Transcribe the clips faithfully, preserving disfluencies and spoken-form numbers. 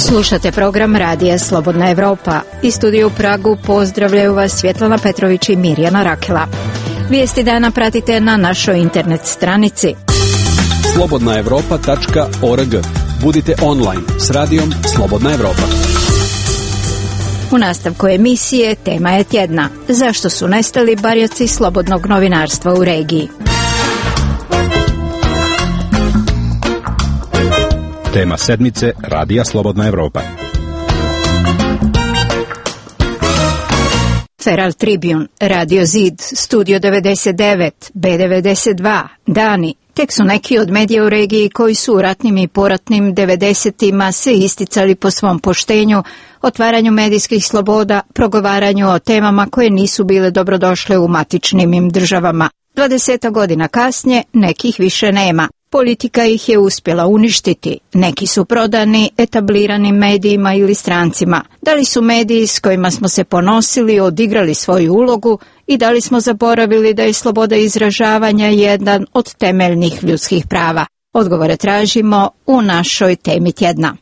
Slušate program Radija Slobodna Evropa. Iz studija u Pragu pozdravljaju vas Svjetlana Petrović i Mirjana Rakela. Vijesti dana pratite na našoj internet stranici slobodna evropa tačka org. Budite online s radijom Slobodna Evropa. U nastavku emisije tema je tjedna. Zašto su nestali barjaci slobodnog novinarstva u regiji? Tema sedmice Radija Slobodna Evropa. Feral Tribune, Radio Zid, Studio devedeset devet, B devedeset dva, Dani, tek su neki od medija u regiji koji su u ratnim i poratnim devedesetima se isticali po svom poštenju, otvaranju medijskih sloboda, progovaranju o temama koje nisu bile dobrodošle u matičnim im državama. Dvadeset godina kasnije nekih više nema. Politika ih je uspjela uništiti. Neki su prodani etabliranim medijima ili strancima. Da li su mediji s kojima smo se ponosili odigrali svoju ulogu i da li smo zaboravili da je sloboda izražavanja jedan od temeljnih ljudskih prava? Odgovore tražimo u našoj temi tjedna.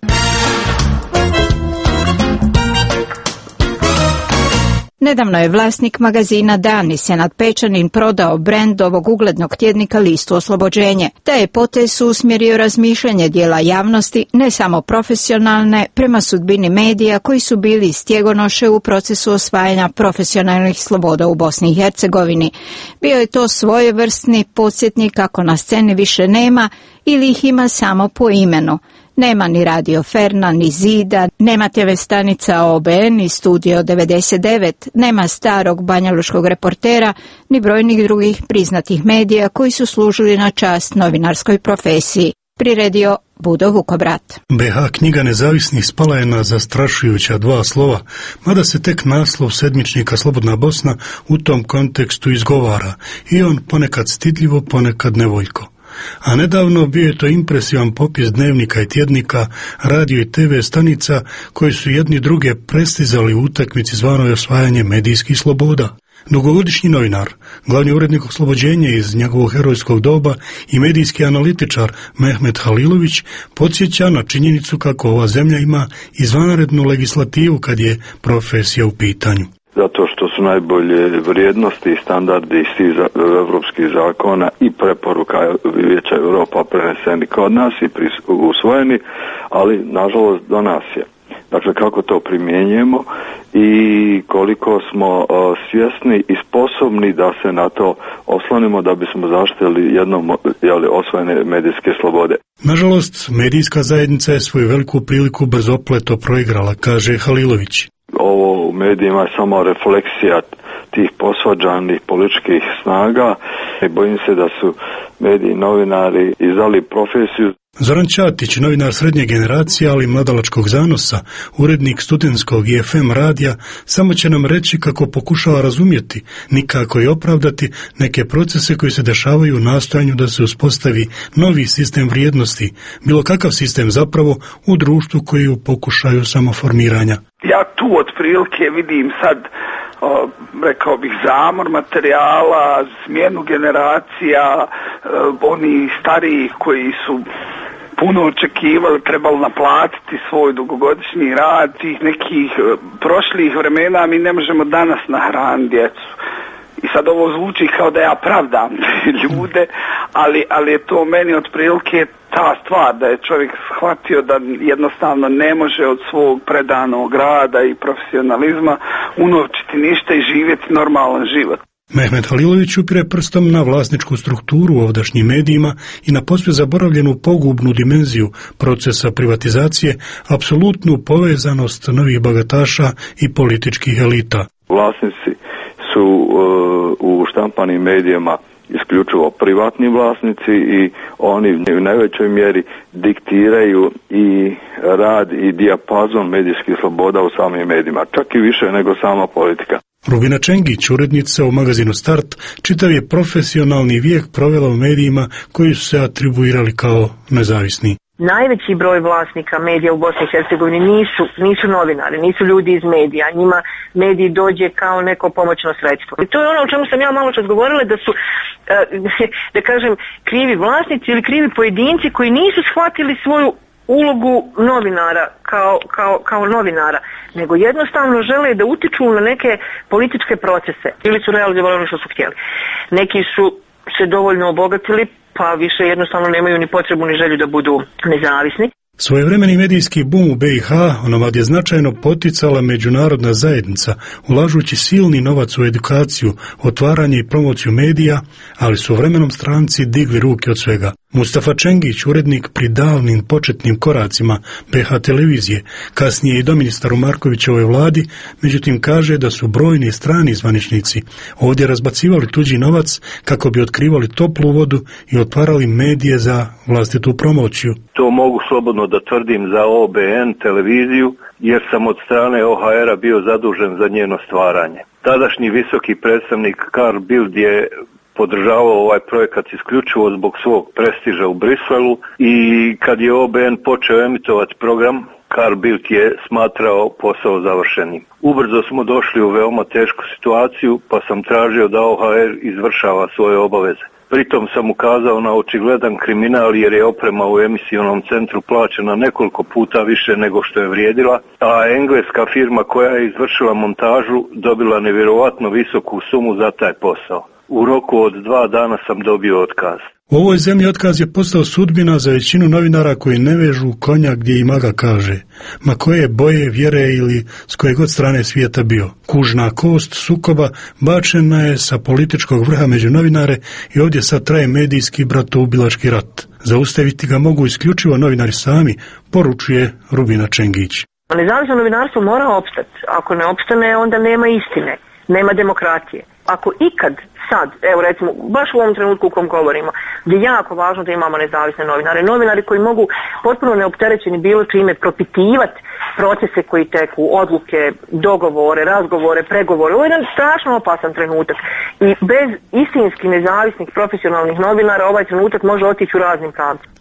Nedavno je vlasnik magazina Dani Senad Pečanin prodao brend ovog uglednog tjednika listu Oslobođenje. Taj je potez usmjerio razmišljanje dijela javnosti, ne samo profesionalne, prema sudbini medija koji su bili stjegonoše u procesu osvajanja profesionalnih sloboda u Bosni i Hercegovini. Bio je to svojevrsni podsjetnik kako na sceni više nema ili ih ima samo po imenu. Nema ni Radio Ferna, ni Zida, nema te ve stanica O B N, ni Studio devedeset devet, nema starog banjaluškog reportera, ni brojnih drugih priznatih medija koji su služili na čast novinarskoj profesiji. Priredio Budo Vukobrat. be ha knjiga nezavisnih spala je na zastrašujuća dva slova, mada se tek naslov sedmičnika Slobodna Bosna u tom kontekstu izgovara i on ponekad stidljivo, ponekad nevoljko. A nedavno bio je to impresivan popis dnevnika i tjednika, radio i te ve stanica koji su jedni druge prestizali u utakmici zvanoj osvajanje medijskih sloboda. Dugogodišnji novinar, glavni urednik Oslobođenja iz njegovog herojskog doba i medijski analitičar Mehmet Halilović podsjeća na činjenicu kako ova zemlja ima izvanrednu legislativu kad je profesija u pitanju. Zato što su najbolje vrijednosti i standardi iz tih evropskih zakona i preporuka Vijeća Europa preneseni kod nas i usvojeni, ali nažalost do nas je. Dakle, kako to primjenjujemo i koliko smo uh, svjesni i sposobni da se na to oslonimo da bismo zaštitili jednom jeli, osvojene medijske slobode. Nažalost, medijska zajednica je svoju veliku priliku bezopleto proigrala, kaže Halilović. Ovo u medijima je samo refleksija tih posvađanih političkih snaga i bojim se da su mediji novinari izdali profesiju. Zoran Ćatić, novinar srednje generacije, ali mladalačkog zanosa, urednik studentskog i F M radija, samo će nam reći kako pokušava razumjeti, nikako i opravdati neke procese koji se dešavaju u nastojanju da se uspostavi novi sistem vrijednosti, bilo kakav sistem zapravo u društvu koji je u pokušaju samoformiranja. Ja tu otprilike vidim sad, o, rekao bih, zamor materijala, smjenu generacija, o, oni stariji koji su puno očekivali, trebali naplatiti svoj dugogodišnji rad, tih nekih prošlih vremena mi ne možemo danas nahraniti djecu. I sad ovo zvuči kao da ja pravdam ljude, ali, ali je to meni otprilike ta stvar da je čovjek shvatio da jednostavno ne može od svog predanog rada i profesionalizma unovčiti ništa i živjeti normalan život. Mehmet Halilović upire prstom na vlasničku strukturu u ovdašnjim medijima i na posve zaboravljenu pogubnu dimenziju procesa privatizacije, apsolutnu povezanost novih bogataša i političkih elita. Vlasnici su uh, u štampanim medijima isključivo privatni vlasnici i oni u najvećoj mjeri diktiraju i rad i dijapazon medijskih sloboda u samim medijima, čak i više nego sama politika. Rubina Čengić, urednica u magazinu Start, čitav je profesionalni vijek provela u medijima koji su se atribuirali kao nezavisni. Najveći broj vlasnika medija u Bosni i Hercegovini nisu, nisu novinari, nisu ljudi iz medija, njima mediji dođe kao neko pomoćno sredstvo. I to je ono o čemu sam ja malo čas govorila, da su, da kažem, krivi vlasnici ili krivi pojedinci koji nisu shvatili svoju ulogu novinara kao, kao, kao novinara, nego jednostavno žele da utiču na neke političke procese ili su realizovali ono što su htjeli. Neki su se dovoljno obogatili pa više jednostavno nemaju ni potrebu ni želju da budu nezavisni. Svojevremeni medijski bum u B i H onomad je značajno poticala međunarodna zajednica, ulažući silni novac u edukaciju, otvaranje i promociju medija, ali su vremenom stranci digli ruke od svega. Mustafa Čengić, urednik pri davnim početnim koracima B H televizije, kasnije i doministar u Markovićevoj vladi, međutim kaže da su brojni strani zvaničnici ovdje razbacivali tuđi novac kako bi otkrivali toplu vodu i otvarali medije za vlastitu promociju. To mogu slobodno da tvrdim za O B N televiziju, jer sam od strane O H R-a bio zadužen za njeno stvaranje. Tadašnji visoki predstavnik Carl Bildt je podržavao ovaj projekat isključivo zbog svog prestiža u Briselu i kad je O B N počeo emitovati program, Carl Bildt je smatrao posao završenim. Ubrzo smo došli u veoma tešku situaciju, pa sam tražio da O H R izvršava svoje obaveze. Pritom sam ukazao na očigledan kriminal jer je oprema u emisionom centru plaćena nekoliko puta više nego što je vrijedila, a engleska firma koja je izvršila montažu dobila nevjerovatno visoku sumu za taj posao. U roku od dva dana sam dobio otkaz. U ovoj zemlji otkaz je postao sudbina za većinu novinara koji ne vežu konja gdje im aga kaže, ma koje boje, vjere ili s koje god strane svijeta bio. Kužna kost sukoba bačena je sa političkog vrha među novinare i ovdje sad traje medijski bratoubilački rat. Zaustaviti ga mogu isključivo novinari sami, poručuje Rubina Čengić. Nezavisno novinarstvo mora opstati. Ako ne opstane, onda nema istine, nema demokratije. Ako ikad sad, evo recimo, baš u ovom trenutku u kom govorimo, gdje je jako važno da imamo nezavisne novinare, novinari koji mogu potpuno neopterećeni bilo čime propitivati procese koji teku, odluke, dogovore, razgovore, pregovore. Ovo je jedan strašno opasan trenutak i bez istinski nezavisnih profesionalnih novinara ovaj trenutak može otići u raznim pravcima.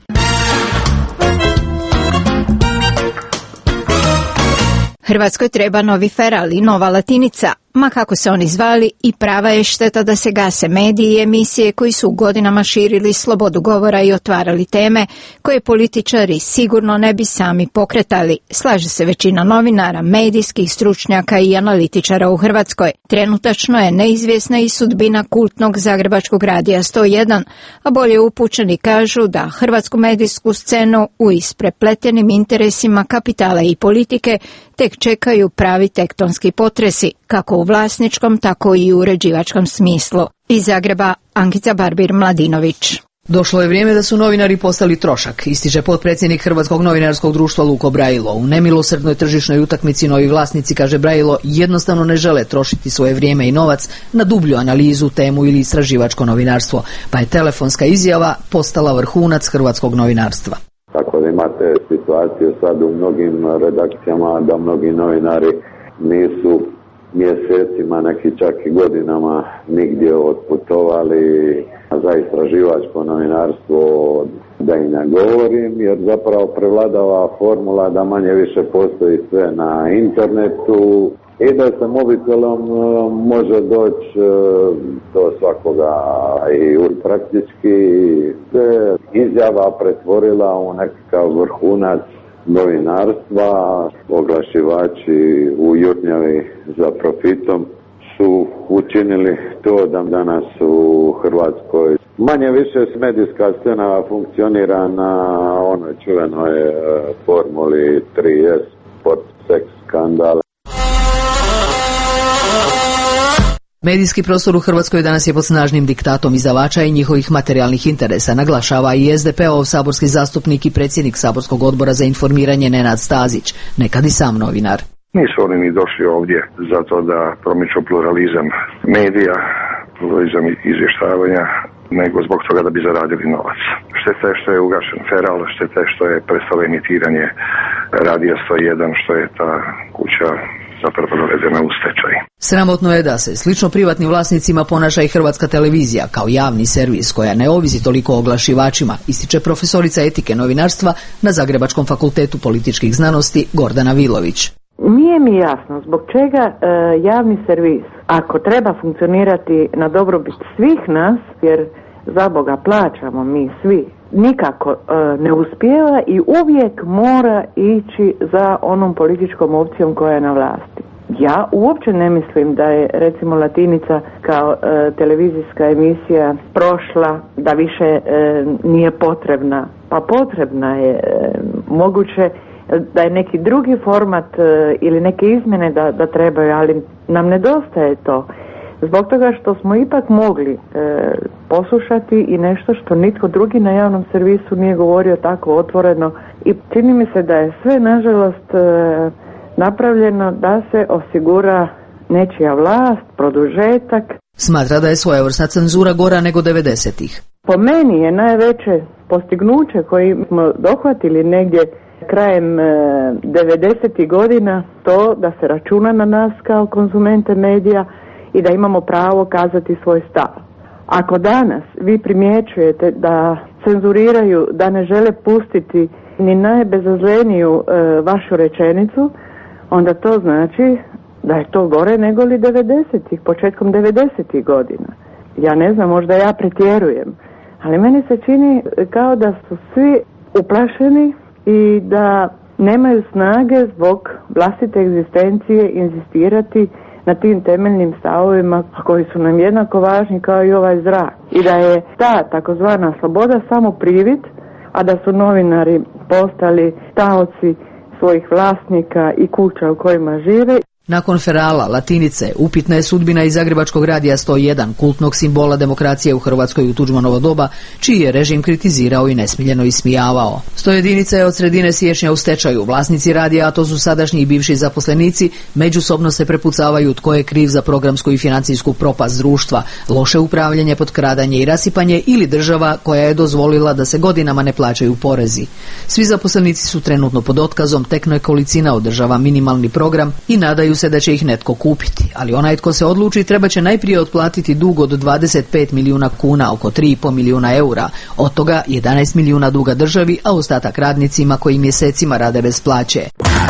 Hrvatskoj treba novi Feral i nova Latinica, ma kako se oni zvali, i prava je šteta da se gase mediji i emisije koji su godinama širili slobodu govora i otvarali teme koje političari sigurno ne bi sami pokretali. Slaže se većina novinara, medijskih stručnjaka i analitičara u Hrvatskoj. Trenutačno je neizvjesna i sudbina kultnog zagrebačkog radija sto jedan, a bolje upućeni kažu da hrvatsku medijsku scenu u isprepletenim interesima kapitala i politike tek čekaju pravi tektonski potresi, kako u vlasničkom, tako i u uređivačkom smislu. Iz Zagreba, Ankica Barbir-Mladinović. Došlo je vrijeme da su novinari postali trošak, ističe potpredsjednik Hrvatskog novinarskog društva Luko Brajilo. U nemilosrdnoj tržišnoj utakmici novi vlasnici, kaže Brajilo, jednostavno ne žele trošiti svoje vrijeme i novac na dublju analizu, temu ili istraživačko novinarstvo, pa je telefonska izjava postala vrhunac hrvatskog novinarstva. Tako da imate situaciju sad u mnogim redakcijama da mnogi novinari nisu mjesecima, neki čak i godinama nigdje otputovali za istraživačko novinarstvo, da i ne govorim, jer zapravo prevladava formula da manje više postoji sve na internetu i da se mobitelom može doći do svakoga i praktički se izjava pretvorila u nekakav vrhunac novinarstva. Oglašivači u jurnjavi za profitom su učinili to da danas u Hrvatskoj manje više medijska scena funkcionira na onoj čuvenoj formuli tri S, sport, seks, skandal. Medijski prostor u Hrvatskoj danas je pod snažnim diktatom izdavača i njihovih materijalnih interesa, naglašava i S D P-ov saborski zastupnik i predsjednik saborskog odbora za informiranje Nenad Stazić, nekad i sam novinar. Nisu oni ni došli ovdje zato da promiču pluralizam medija, pluralizam izvještavanja, nego zbog toga da bi zaradili novac. Šteta je što je ugašen Feral, šteta je što je prestalo emitiranje Radija sto jedan, što je ta kuća zapravo dovedena u stečaj. Sramotno je da se slično privatnim vlasnicima ponaša i Hrvatska televizija kao javni servis koja ne ovisi toliko o oglašivačima, ističe profesorica etike novinarstva na Zagrebačkom fakultetu političkih znanosti Gordana Vilović. Nije mi jasno zbog čega e, javni servis, ako treba funkcionirati na dobrobit svih nas, jer za Boga plaćamo mi svi nikako e, ne uspijeva i uvijek mora ići za onom političkom opcijom koja je na vlasti. Ja uopće ne mislim da je recimo Latinica kao e, televizijska emisija prošla, da više e, nije potrebna. Pa potrebna je, e, moguće da je neki drugi format e, ili neke izmjene da, da trebaju, ali nam nedostaje to. Zbog toga što smo ipak mogli e, poslušati i nešto što nitko drugi na javnom servisu nije govorio tako otvoreno i čini mi se da je sve nažalost e, napravljeno da se osigura nečija vlast, produžetak. Smatra da je svojevrsna cenzura gora nego devedesetih. Po meni je najveće postignuće koji smo dohvatili negdje krajem e, devedesetih godina to da se računa na nas kao konzumente medija i da imamo pravo kazati svoj stav. Ako danas vi primjećujete da cenzuriraju, da ne žele pustiti ni najbezazleniju e, vašu rečenicu, onda to znači da je to gore nego li devedesetih, početkom devedesetih godina. Ja ne znam, možda ja pretjerujem, ali meni se čini kao da su svi uplašeni i da nemaju snage zbog vlastite egzistencije inzistirati na tim temeljnim stavovima koji su nam jednako važni kao i ovaj zrak. I da je ta takozvana sloboda samo privid, a da su novinari postali taoci svojih vlasnika i kuća u kojima žive. Nakon Ferala, Latinice, upitna je sudbina iz Zagrebačkog radija sto jedan, kultnog simbola demokracije u Hrvatskoj u Tuđmanovo doba, čiji je režim kritizirao i nesmiljeno ismijavao. sto jedinica je od sredine siječnja u stečaju. Vlasnici radija, a to su sadašnji i bivši zaposlenici, međusobno se prepucavaju tko je kriv za programsku i financijsku propast društva, loše upravljanje, potkradanje i rasipanje ili država koja je dozvolila da se godinama ne plaćaju porezi. Svi zaposlenici su trenutno pod otkazom, tek nekolicina održava minimalni program i nadaju se da će ih netko kupiti, ali onaj tko se odluči treba će najprije otplatiti dug od dvadeset pet milijuna kuna, oko tri i pol milijuna eura, od toga jedanaest milijuna duga državi, a ostatak radnicima koji mjesecima rade bez plaće.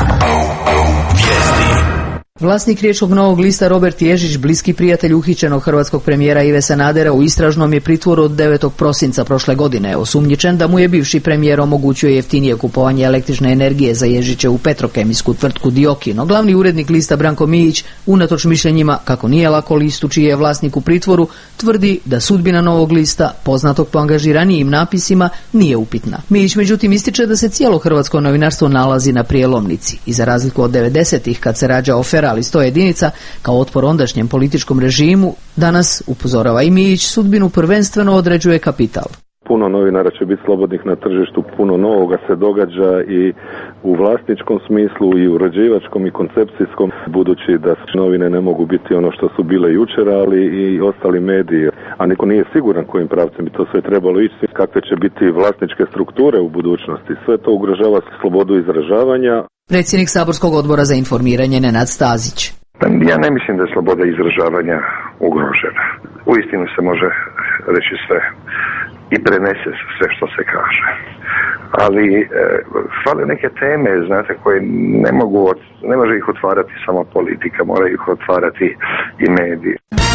Vlasnik Riječkog Novog lista Robert Ježić, bliski prijatelj uhićenog hrvatskog premijera Ive Sanadera, u istražnom je pritvoru od devetog prosinca prošle godine, osumnjičen da mu je bivši premijer omogućio jeftinije kupovanje električne energije za Ježićevu petrokemijsku tvrtku Dioki, no glavni urednik lista Branko Mijić, unatoč mišljenjima kako nije lako listu čiji je vlasnik u pritvoru, tvrdi da sudbina Novog lista, poznatog po angažiranijim napisima, nije upitna. Mijić međutim ističe da se cijelo hrvatsko novinarstvo nalazi na prijelomnici i za razliku od devedesetih kad se rađao Feral ali sto jedinica kao otpor ondašnjem političkom režimu, danas, upozorava i Mijić, sudbinu prvenstveno određuje kapital. Puno novinara će biti slobodnih na tržištu, puno novoga se događa i u vlasničkom smislu i u uređivačkom i koncepcijskom, budući da novine ne mogu biti ono što su bile jučer, ali i ostali mediji, a niko nije siguran kojim pravcem bi to sve trebalo ići, kakve će biti vlasničke strukture u budućnosti. Sve to ugrožava slobodu izražavanja. Predsjednik Saborskog odbora za informiranje Nenad Stazić. Ja ne mislim da je sloboda izražavanja ugrožena. Uistinu se može reći sve i prenese sve što se kaže. Ali e, fale neke teme, znate, koje ne mogu, ne može ih otvarati samo politika, mora ih otvarati i mediji.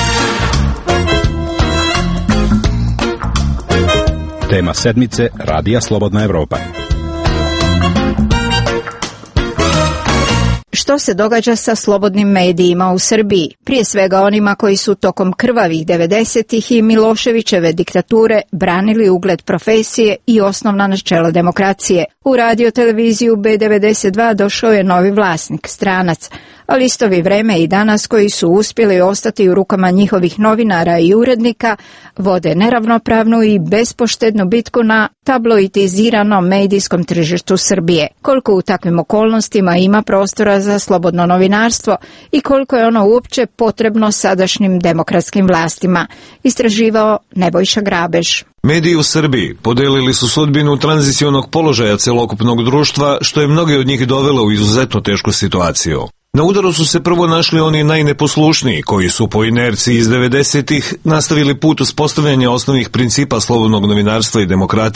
Tema sedmice Radija Slobodna Evropa. Što se događa sa slobodnim medijima u Srbiji? Prije svega onima koji su tokom krvavih devedesetih i Miloševićeve diktature branili ugled profesije i osnovna načela demokracije. U radio televiziju B devedeset dva došao je novi vlasnik, stranac, ali isto vrijeme i danas koji su uspjeli ostati u rukama njihovih novinara i urednika vode neravnopravnu i bespoštednu bitku na tabloidiziranom medijskom tržištu Srbije. Koliko u takvim okolnostima ima prostora za slobodno novinarstvo i koliko je ono uopće potrebno sadašnjim demokratskim vlastima, istraživao Nebojša Grabež. Mediji u Srbiji podelili su sudbinu tranzicionog položaja celokupnog društva, što je mnoge od njih dovelo u izuzetno tešku situaciju. Na udaru su se prvo našli oni najneposlušniji, koji su po inerciji iz devedesetih nastavili put uspostavljanja osnovnih principa slobodnog novinarstva i demokratije.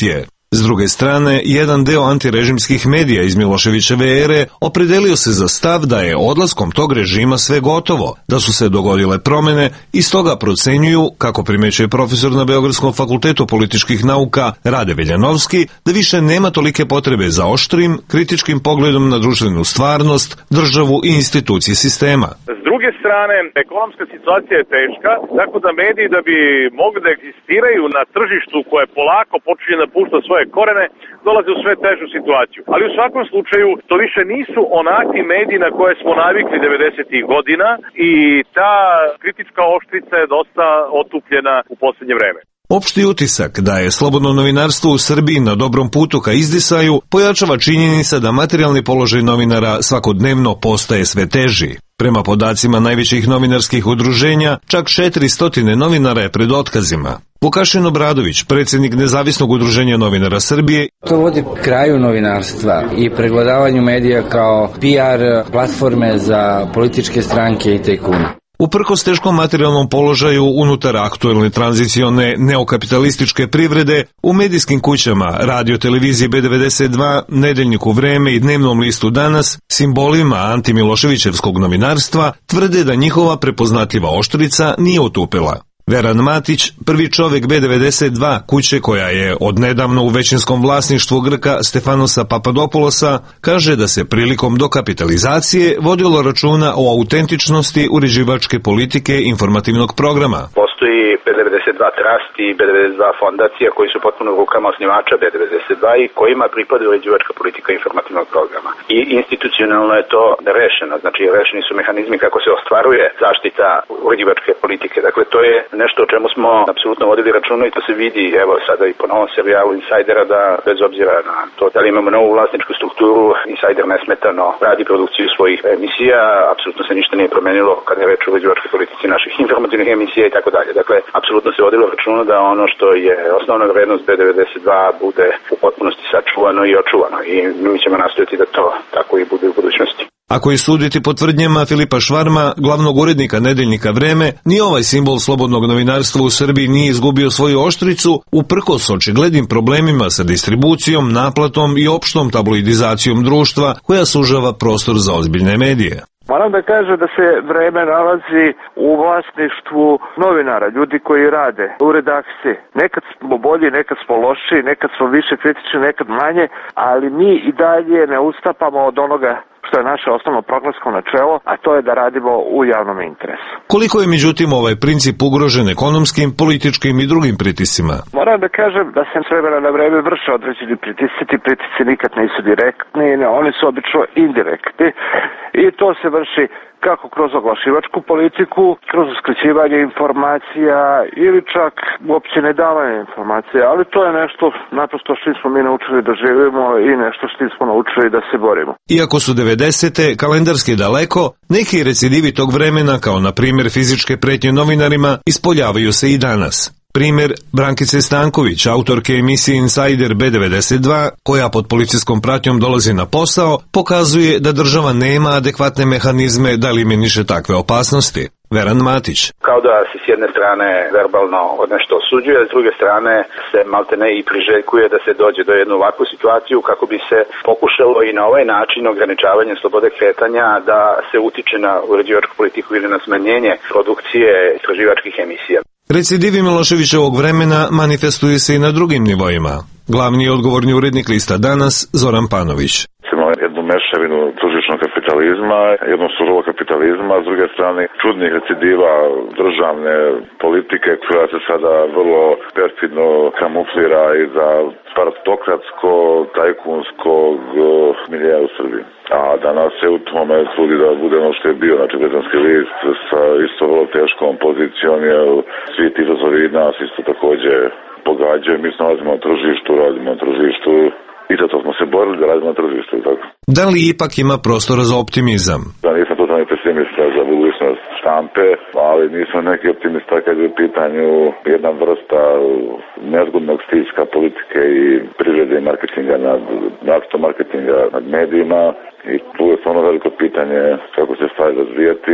S druge strane, jedan deo antirežimskih medija iz Miloševićeve ere opredelio se za stav da je odlaskom tog režima sve gotovo, da su se dogodile promene i stoga procenjuju, kako primećuje profesor na Beogradskom fakultetu političkih nauka Rade Veljanovski, da više nema tolike potrebe za oštrim, kritičkim pogledom na društvenu stvarnost, državu i institucije sistema. S druge strane, ekonomska situacija je teška, tako da mediji da bi mogli da egzistiraju na tržištu koje polako počinje da pušta svoje korene, dolaze u sve težu situaciju. Ali u svakom slučaju, to više nisu onakvi mediji na koje smo navikli devedesetih godina i ta kritička oštrica je dosta otupljena u poslednje vreme. Opšti utisak da je slobodno novinarstvo u Srbiji na dobrom putu ka izdisaju pojačava činjenica da materijalni položaj novinara svakodnevno postaje sve teži. Prema podacima najvećih novinarskih udruženja, čak četiristo novinara je pred otkazima. Vukašin Obradović, predsjednik Nezavisnog udruženja novinara Srbije. To vodi kraju novinarstva i pregledavanju medija kao P R platforme za političke stranke i tajkune. Uprkos teškom materijalnom položaju unutar aktuelne tranzicione neokapitalističke privrede, u medijskim kućama, radio televizije B devedeset dva, Nedeljniku Vreme i dnevnom listu Danas, simbolima antimiloševićevskog novinarstva, tvrde da njihova prepoznatljiva oštrica nije otupela. Veran Matić, prvi čovek B devedeset dva, kuće koja je odnedavno u većinskom vlasništvu Grka Stefanosa Papadopoulosa, kaže da se prilikom dokapitalizacije vodilo računa o autentičnosti uređivačke politike informativnog programa. Postoji B devedeset dva Trust i B devedeset dva fondacija koji su potpuno u rukama osnivača B devedeset dva i kojima pripada uređivačka politika informativnog programa. I institucionalno je to rešeno, znači rešeni su mehanizmi kako se ostvaruje zaštita uređivačke politike. Dakle, to je nešto o čemu smo apsolutno vodili računa i to se vidi, evo sada i po novom serijalu Insajdera, da bez obzira na to da li imamo novu vlasničku strukturu, Insajder nesmetano radi produkciju svojih emisija, apsolutno se ništa nije promenilo kada je reč o uređivačkoj politici naših informativnih emisija i tako dalje. Dakle, apsolutno se vodilo računa da ono što je osnovna vrednost B devedeset dva bude u potpunosti sačuvano i očuvano i mi ćemo nastojati da to tako i bude u budućnosti. Ako je suditi po tvrdnjama Filipa Švarma, glavnog urednika Nedeljnika Vreme, ni ovaj simbol slobodnog novinarstva u Srbiji nije izgubio svoju oštricu, uprkos očiglednim problemima sa distribucijom, naplatom i opštom tabloidizacijom društva koja sužava prostor za ozbiljne medije. Moram da kažem da se Vreme nalazi u vlasništvu novinara, ljudi koji rade u redakciji. Nekad smo bolji, nekad smo loši, nekad smo više kritični, nekad manje, ali mi i dalje ne ustapamo od onoga što je naše osnovno programsko načelo, a to je da radimo u javnom interesu. Koliko je međutim ovaj princip ugrožen ekonomskim, političkim i drugim pritiscima? Moram da kažem da se s vremena na vreme vrše određeni pritisci, ti pritisci nikad nisu direktni, ne, oni su obično indirektni i to se vrši kako kroz oglašivačku politiku, kroz uskraćivanje informacija ili čak uopće ne davanje informacija, ali to je nešto naprosto što smo mi naučili da živimo i nešto što smo naučili da se borimo. Iako su devedesete kalendarski daleko, neki recidivi tog vremena, kao na primjer fizičke pretnje novinarima, ispoljavaju se i danas. Primjer Brankice Stanković, autorke emisije Insajder B devedeset dva, koja pod policijskom pratnjom dolazi na posao, pokazuje da država nema adekvatne mehanizme da eliminiše takve opasnosti. Veran Matić. Kao da se s jedne strane verbalno od nešto osuđuje, a s druge strane se maltene i priželjkuje da se dođe do jednu ovakvu situaciju kako bi se pokušalo i na ovaj način ograničavanje slobode kretanja da se utiče na uređivačku politiku ili na smanjenje produkcije istraživačkih emisija. Recidivi Miloševićevog vremena manifestuju se i na drugim nivoima. Glavni i odgovorni urednik lista Danas, Zoran Panović. Imamo jednu mešavinu tržišnog kapitalizma, jednu surovog kapitalizma, s druge strane čudnih recidiva državne politike koja se sada vrlo perfidno kamuflira iza partokratsko, tajkunskog milija u Srbiji. A danas se u tome trudi da bude ono što je bio, znači britanski list sa isto vrlo teškom pozicijom, jer svi ti izazovi nas isto takođe pogađaju. Mi se nalazimo na tržištu, radimo na tržištu i zato smo se borili da radimo na tržištu. Tako. Da li ipak ima prostora za optimizam? Da, nisam totalni pesimista za budućnost štampe, ali nisam neki optimista kad je u pitanju jedna vrsta nezgodnog stilska politike i privrede i marketinga nad, našto marketinga nad medijima i tu je stvarno veliko pitanje kako se stvari razvijati.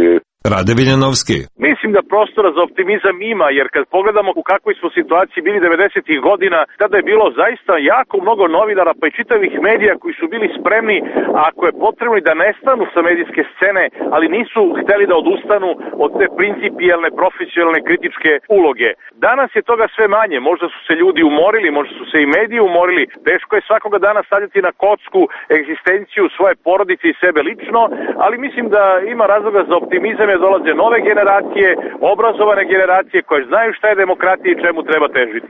Rade Viljanovski. Mislim da prostora za optimizam ima, jer kad pogledamo u kakvoj smo situaciji bili devedesetih godina, tada je bilo zaista jako mnogo novinara, pa i čitavih medija koji su bili spremni, ako je potrebno, da nestanu sa medijske scene, ali nisu hteli da odustanu od te principijelne, profesionalne, kritičke uloge. Danas je toga sve manje, možda su se ljudi umorili, možda su se i mediji umorili, teško je svakoga dana stavljati na kocku egzistenciju svoje porodice i sebe lično, ali mislim da ima razloga za optimizam, jer dolaze nove generacije, obrazovane generacije koje znaju šta je demokratija i čemu treba težiti.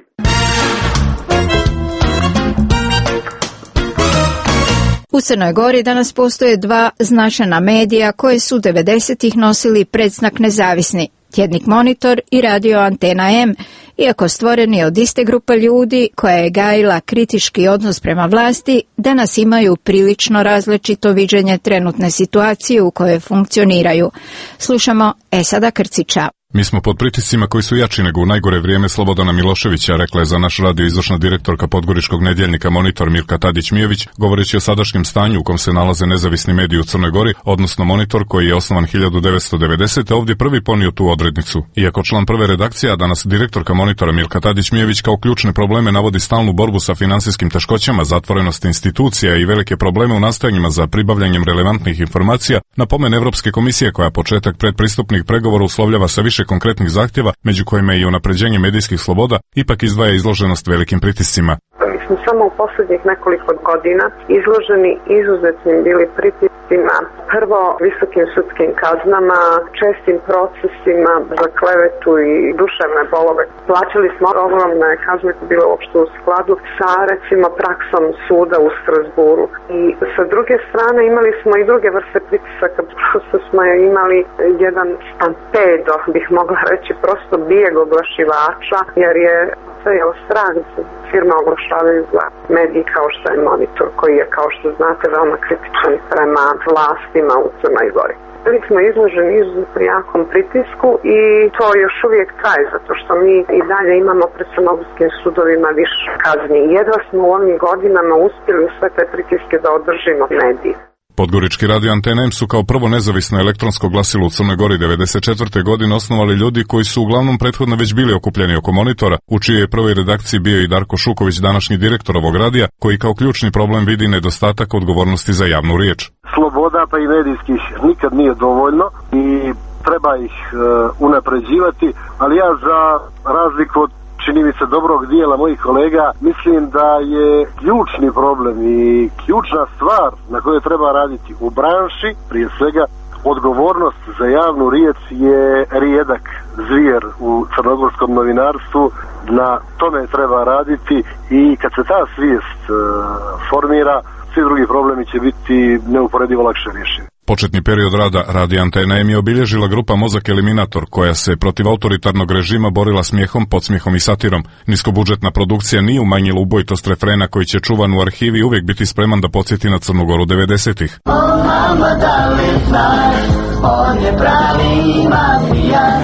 U Crnoj Gori danas postoje dva značajna medija koje su devedesetih nosili predznak nezavisni, tjednik Monitor i radio Antena M, iako stvoreni od iste grupe ljudi koja je gajila kritički odnos prema vlasti, danas imaju prilično različito viđenje trenutne situacije u kojoj funkcioniraju. Slušamo Esada Krcića. Mi smo pod pritiscima koji su jači nego u najgore vrijeme Slobodana Miloševića, rekla je za naš radio izvršna direktorka podgoričkog nedjeljnika Monitor Milka Tadić-Mijović, govoreći o sadašnjem stanju u kom se nalaze nezavisni mediji u Crnoj Gori, odnosno Monitor koji je osnovan hiljadu devetsto devedesete. ovdje prvi ponio tu odrednicu. Iako član prve redakcije, a danas direktorka Monitora Milka Tadić-Mijović kao ključne probleme navodi stalnu borbu sa financijskim teškoćama, zatvorenost institucija i velike probleme u nastojanjima za pribavljanjem relevantnih informacija, napomene Evropske komisije koja početak predpristupnih pregovora uslovljava sa više konkretnih zahtjeva, među kojima je i unapređenje medijskih sloboda, ipak izdvaja izloženost velikim pritiscima. Mi smo samo u posljednjih nekoliko godina izloženi izuzetnim bili pritiscima, prvo visokim sudskim kaznama, čestim procesima za klevetu i duševne bolove. Plaćali smo ogromne kazne koje bile uopšte u skladu sa recimo praksom suda u Strasburu. I sa druge strane imali smo i druge vrste pritisaka, prosto smo imali jedan stampedo, bih mogla reći, prosto bijeg oglašivača, jer je je strah da se firme oglašavaju za mediji kao što je Monitor, koji je, kao što znate, veoma kritičan prema vlastima u Crnoj Gori. Bili smo izloženi izuzetno jakom pritisku i to još uvijek traje, zato što mi i dalje imamo pred crnogorskim sudovima više kazni. Jedva smo u ovim godinama uspjeli sve te pritiske da održimo mediji. Podgorički radio Antena M su kao prvo nezavisno elektronsko glasilo u Crnoj Gori devedeset četvrte. godine osnovali ljudi koji su uglavnom prethodno već bili okupljeni oko Monitora, u čijoj je prvoj redakciji bio i Darko Šuković, današnji direktor ovog radija, koji kao ključni problem vidi nedostatak odgovornosti za javnu riječ. Sloboda pa i medijskih nikad nije dovoljno i treba ih uh, unapređivati, ali ja za razliku od čini mi se dobrog dijela mojih kolega, mislim da je ključni problem i ključna stvar na kojoj treba raditi u branši, prije svega odgovornost za javnu riječ je rijedak zvijer u crnogorskom novinarstvu, na tome treba raditi i kad se ta svijest uh, formira, svi drugi problemi će biti neuporedivo lakše rješeni. Početni period rada radija Antena M je obilježila grupa Mozak Eliminator, koja se protiv autoritarnog režima borila smijehom, podsmijehom i satirom. Niskobudžetna produkcija nije umanjila ubojitost refrena koji će čuvan u arhivi uvijek biti spreman da podsjeti na Crnu Goru devedesetih. O mama, da li znaš, on je pravi mafijan.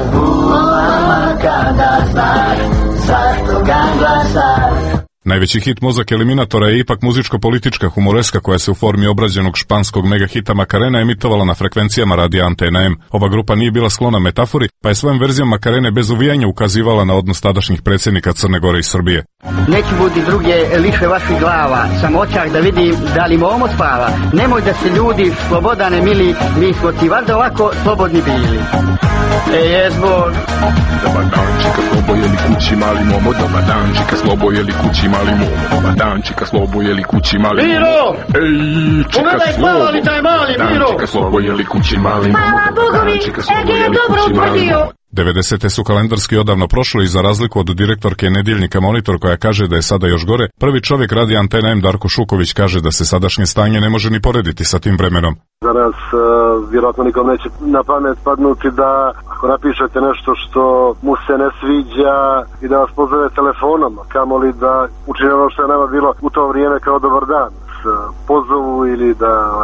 U mama, kada znaš, zašto ga glasaš? Najveći hit Mozak Eliminatora je ipak muzičko-politička humoreska koja se u formi obrađenog španskog megahita Makarena emitovala na frekvencijama radija Antena M. Ova grupa nije bila sklona metafori, pa je svojom verzijom Makarene bez uvijanja ukazivala na odnos tadašnjih predsjednika Crne Gore i Srbije. Neću budi druge liše vaših glava, sam očak da vidim da li momo spava. Nemoj da se ljudi, Slobodane mili, mi smo ti valjda ovako slobodni bili. E, jesbog. Dobar dan, čika Slobo, je li kući mali momo? Dobar dan, čika Slobo, je li kući mali momo? Dobar dan, čika Slobo, je li kući mali momo? Miro! Ej, čika Slobo! Pogledaj, taj mali, Miro! Dan, čika Slobo, je li kući mali momo? Hvala Bogovi, Ege je dobro utvrdio! devedesete su kalendarski odavno prošle i za razliku od direktorke nedjeljnika Monitor koja kaže da je sada još gore, prvi čovjek radija Antena M Darko Šuković kaže da se sadašnje stanje ne može ni porediti sa tim vremenom. Za nas uh, vjerojatno nikom neće na pamet padnuti da ako napišete nešto što mu se ne sviđa i da vas pozove telefonom, kamoli da učine ono što je nama bilo u to vrijeme kao dobar dan, s pozovu ili da vas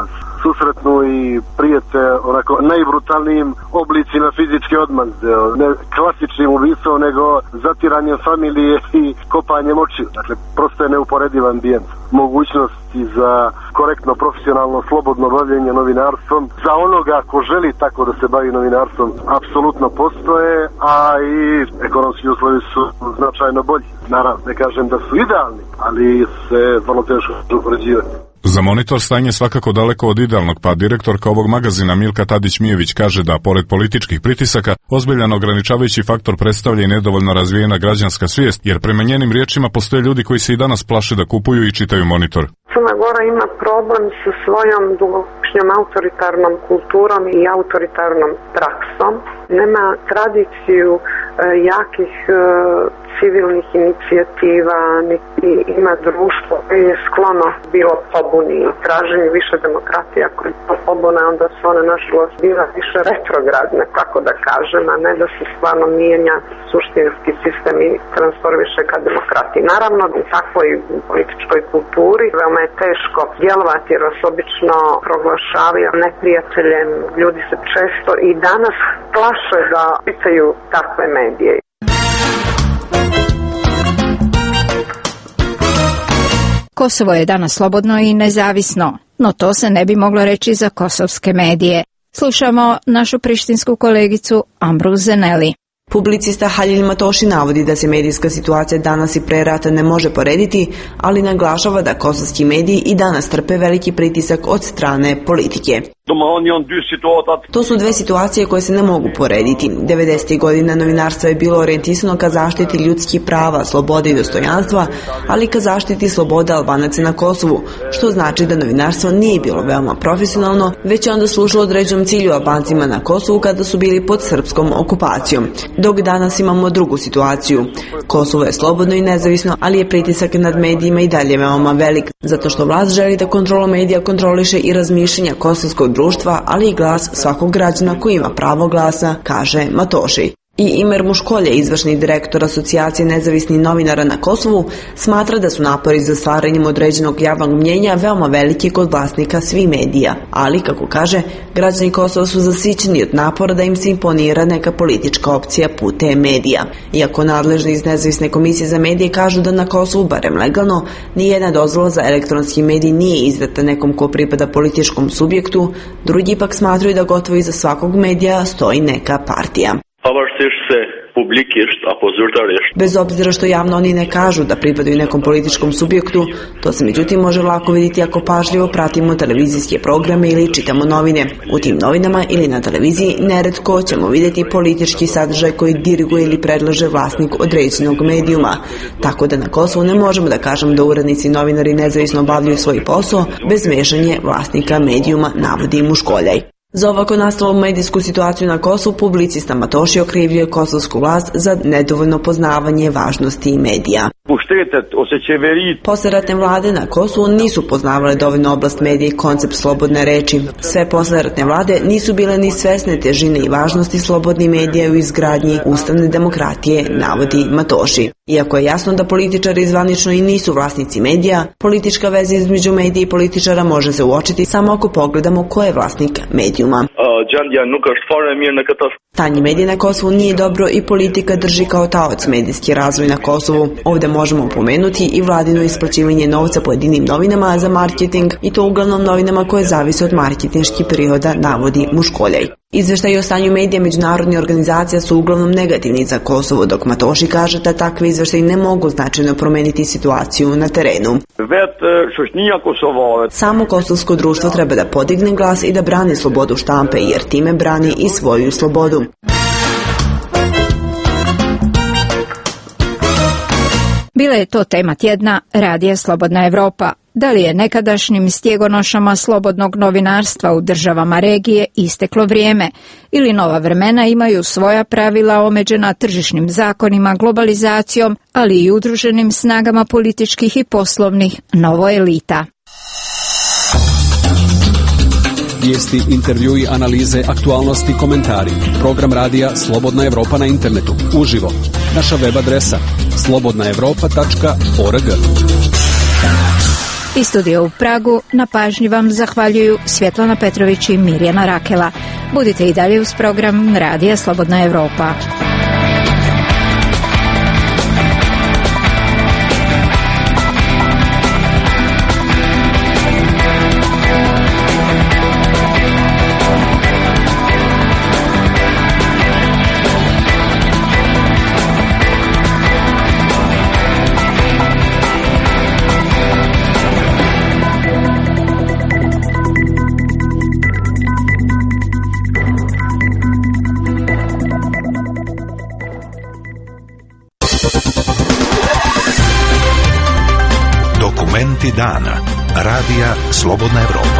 susretnu i prijete onako najbrutalnijim oblicima fizičke odmazde, ne klasičnim ubistvom, nego zatiranjem familije i kopanjem očiju. Dakle, prosto je neuporediv ambijent. Mogućnosti za korektno, profesionalno, slobodno bavljenje novinarstvom za onoga ko želi tako da se bavi novinarstvom apsolutno postoje, a i ekonomski uslovi su značajno bolji. Naravno, ne kažem da su idealni, ali se vrlo teško upoređivati. Za Monitor stanje svakako daleko od idealnog, pa direktorka ovog magazina Milka Tadić-Mijević kaže da, pored političkih pritisaka, ozbiljan ograničavajući faktor predstavlja i nedovoljno razvijena građanska svijest, jer prema njenim riječima postoje ljudi koji se i danas plaše da kupuju i čitaju Monitor. Crna Gora ima problem sa svojom dugogodišnjom autoritarnom kulturom i autoritarnom praksom. Nema tradiciju e, jakih e, civilnih inicijativa, niti ima društvo koje je sklono bilo pobuni i traženju više demokratije. Ako je to pobuna, onda su one nažalost bila više retrogradne, kako da kažem, a ne da se stvarno mijenja suštinski sistem i transformiše ka demokratiji. Naravno, u takvoj političkoj kulturi veoma je teško djelovati, jer vas obično proglašavaju neprijateljem. Ljudi se često i danas plaše da pitaju takve medije. Kosovo je danas slobodno i nezavisno, no to se ne bi moglo reći za kosovske medije. Slušamo našu prištinsku kolegicu Ambru Zeneli. Publicista Halil Matoši navodi da se medijska situacija danas i pre rata ne može porediti, ali naglašava da kosovski mediji i danas trpe veliki pritisak od strane politike. To su dve situacije koje se ne mogu porediti. devedesetih godina novinarstvo je bilo orijentisano ka zaštiti ljudskih prava, slobode i dostojanstva, ali ka zaštiti sloboda Albanaca na Kosovu, što znači da novinarstvo nije bilo veoma profesionalno, već je onda služilo određenom cilju Albancima na Kosovu kada su bili pod srpskom okupacijom. Dok danas imamo drugu situaciju. Kosovo je slobodno i nezavisno, ali je pritisak nad medijima i dalje veoma velik, zato što vlast želi da kontrolu medija kontroliše i razmišljanja kosovskog društva, ali i glas svakog građana koji ima pravo glasa, kaže Matoši. I Imer Muškolje, izvršni direktor Asocijacije nezavisnih novinara na Kosovu, smatra da su napori za stvaranjem određenog javnog mnjenja veoma veliki kod vlasnika svih medija, ali, kako kaže, građani Kosova su zasićeni od napora da im se imponira neka politička opcija putem medija. Iako nadležni iz Nezavisne komisije za medije kažu da na Kosovu, barem legalno, nijedna dozvola za elektronski medij nije izdata nekom ko pripada političkom subjektu, drugi ipak smatraju da gotovo iza svakog medija stoji neka partija. Bez obzira što javno oni ne kažu da pripadaju nekom političkom subjektu, to se međutim može lako vidjeti ako pažljivo pratimo televizijske programe ili čitamo novine. U tim novinama ili na televiziji neretko ćemo vidjeti politički sadržaj koji diriguje ili predlaže vlasnik određenog medijuma. Tako da na Kosovu ne možemo da kažemo da urednici i novinari nezavisno obavljaju svoj posao bez mešanja vlasnika medijuma, navodi Muškoljaj. Za ovako nastalu medijsku situaciju na Kosovu publicista Matoši okrivljuje kosovsku vlast za nedovoljno poznavanje važnosti medija. Posleratne vlade na Kosovu nisu poznavale dovoljno oblast medija i koncept slobodne reči. Sve posleratne vlade nisu bile ni svesne težine i važnosti slobodnih medija u izgradnji ustavne demokratije, navodi Matoši. Iako je jasno da političari zvanično i nisu vlasnici medija, politička veza između medija i političara može se uočiti samo ako pogledamo ko je vlasnik medijuma. Stanje medija na Kosovu nije dobro i politika drži kao taoc medijski razvoj na Kosovu. Ovdje možemo pomenuti i vladino isplaćivanje novca pojedinim novinama za marketing, i to uglavnom novinama koje zavise od marketinških prihoda, navodi Muškoljaj. Izveštaji o stanju medija međunarodnih organizacija su uglavnom negativni za Kosovo, dok Matoši kaže da takve izveštaji ne mogu značajno promeniti situaciju na terenu. Samo kosovsko društvo treba da podigne glas i da brani slobodu štampe, jer time brani i svoju slobodu. Bila je to tema tjedna Radija Slobodna Evropa. Da li je nekadašnjim stjegonošama slobodnog novinarstva u državama regije isteklo vrijeme ili nova vremena imaju svoja pravila omeđena tržišnim zakonima, globalizacijom, ali i udruženim snagama političkih i poslovnih novo elita? Vijesti, intervjui, analize, aktualnosti, komentari. Program radija Slobodna Evropa na internetu, uživo. Naša web adresa slobodna evropa tačka org. Iz studija u Pragu na pažnji vam zahvaljuju Svjetlana Petrović i Mirjana Rakela. Budite i dalje uz program Radija Slobodna Evropa. Dokumenti dana. Radija Slobodna Evropa.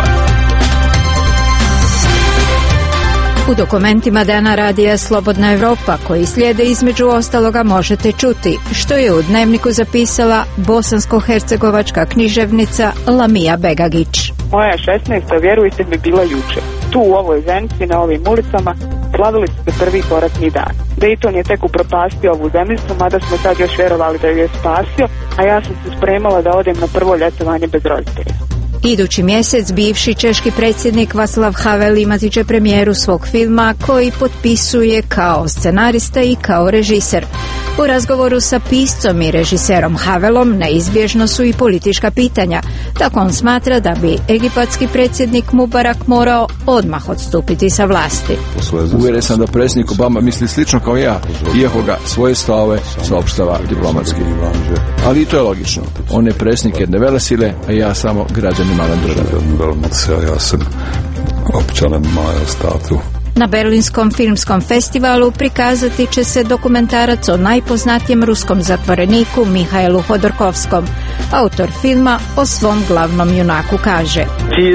U dokumentima dana Radija Slobodna Evropa koji slijede između ostaloga možete čuti što je u dnevniku zapisala bosansko-hercegovačka književnica Lamija Begagić. Moja šesnaesta, vjerujte mi, bila juče. Tu u ovoj Zenici, na ovim ulicama, slavili su se prvi poratni dan. Dayton je tek upropastio ovu zemljicu, mada smo sad još vjerovali da ju je spasio, a ja sam se spremala da odem na prvo ljetovanje bez roditelja. Idući mjesec bivši češki predsjednik Václav Havel imati će premijeru svog filma koji potpisuje kao scenarista i kao režiser. U razgovoru sa piscom i režiserom Havelom neizbježno su i politička pitanja. Tako on smatra da bi egipatski predsjednik Mubarak morao odmah odstupiti sa vlasti. Uvjeren sam da predsjednik Obama misli slično kao ja, iako ga svoje stavove saopštava diplomatski. Ali i to je logično. On je predsjednik jedne velesile, a ja samo građanin male države. Ja sam općanen maja statu. Na Berlinskom filmskom festivalu prikazati će se dokumentarac o najpoznatijem ruskom zatvoreniku Mihajlu Hodorkovskom. Autor filma o svom glavnom junaku kaže: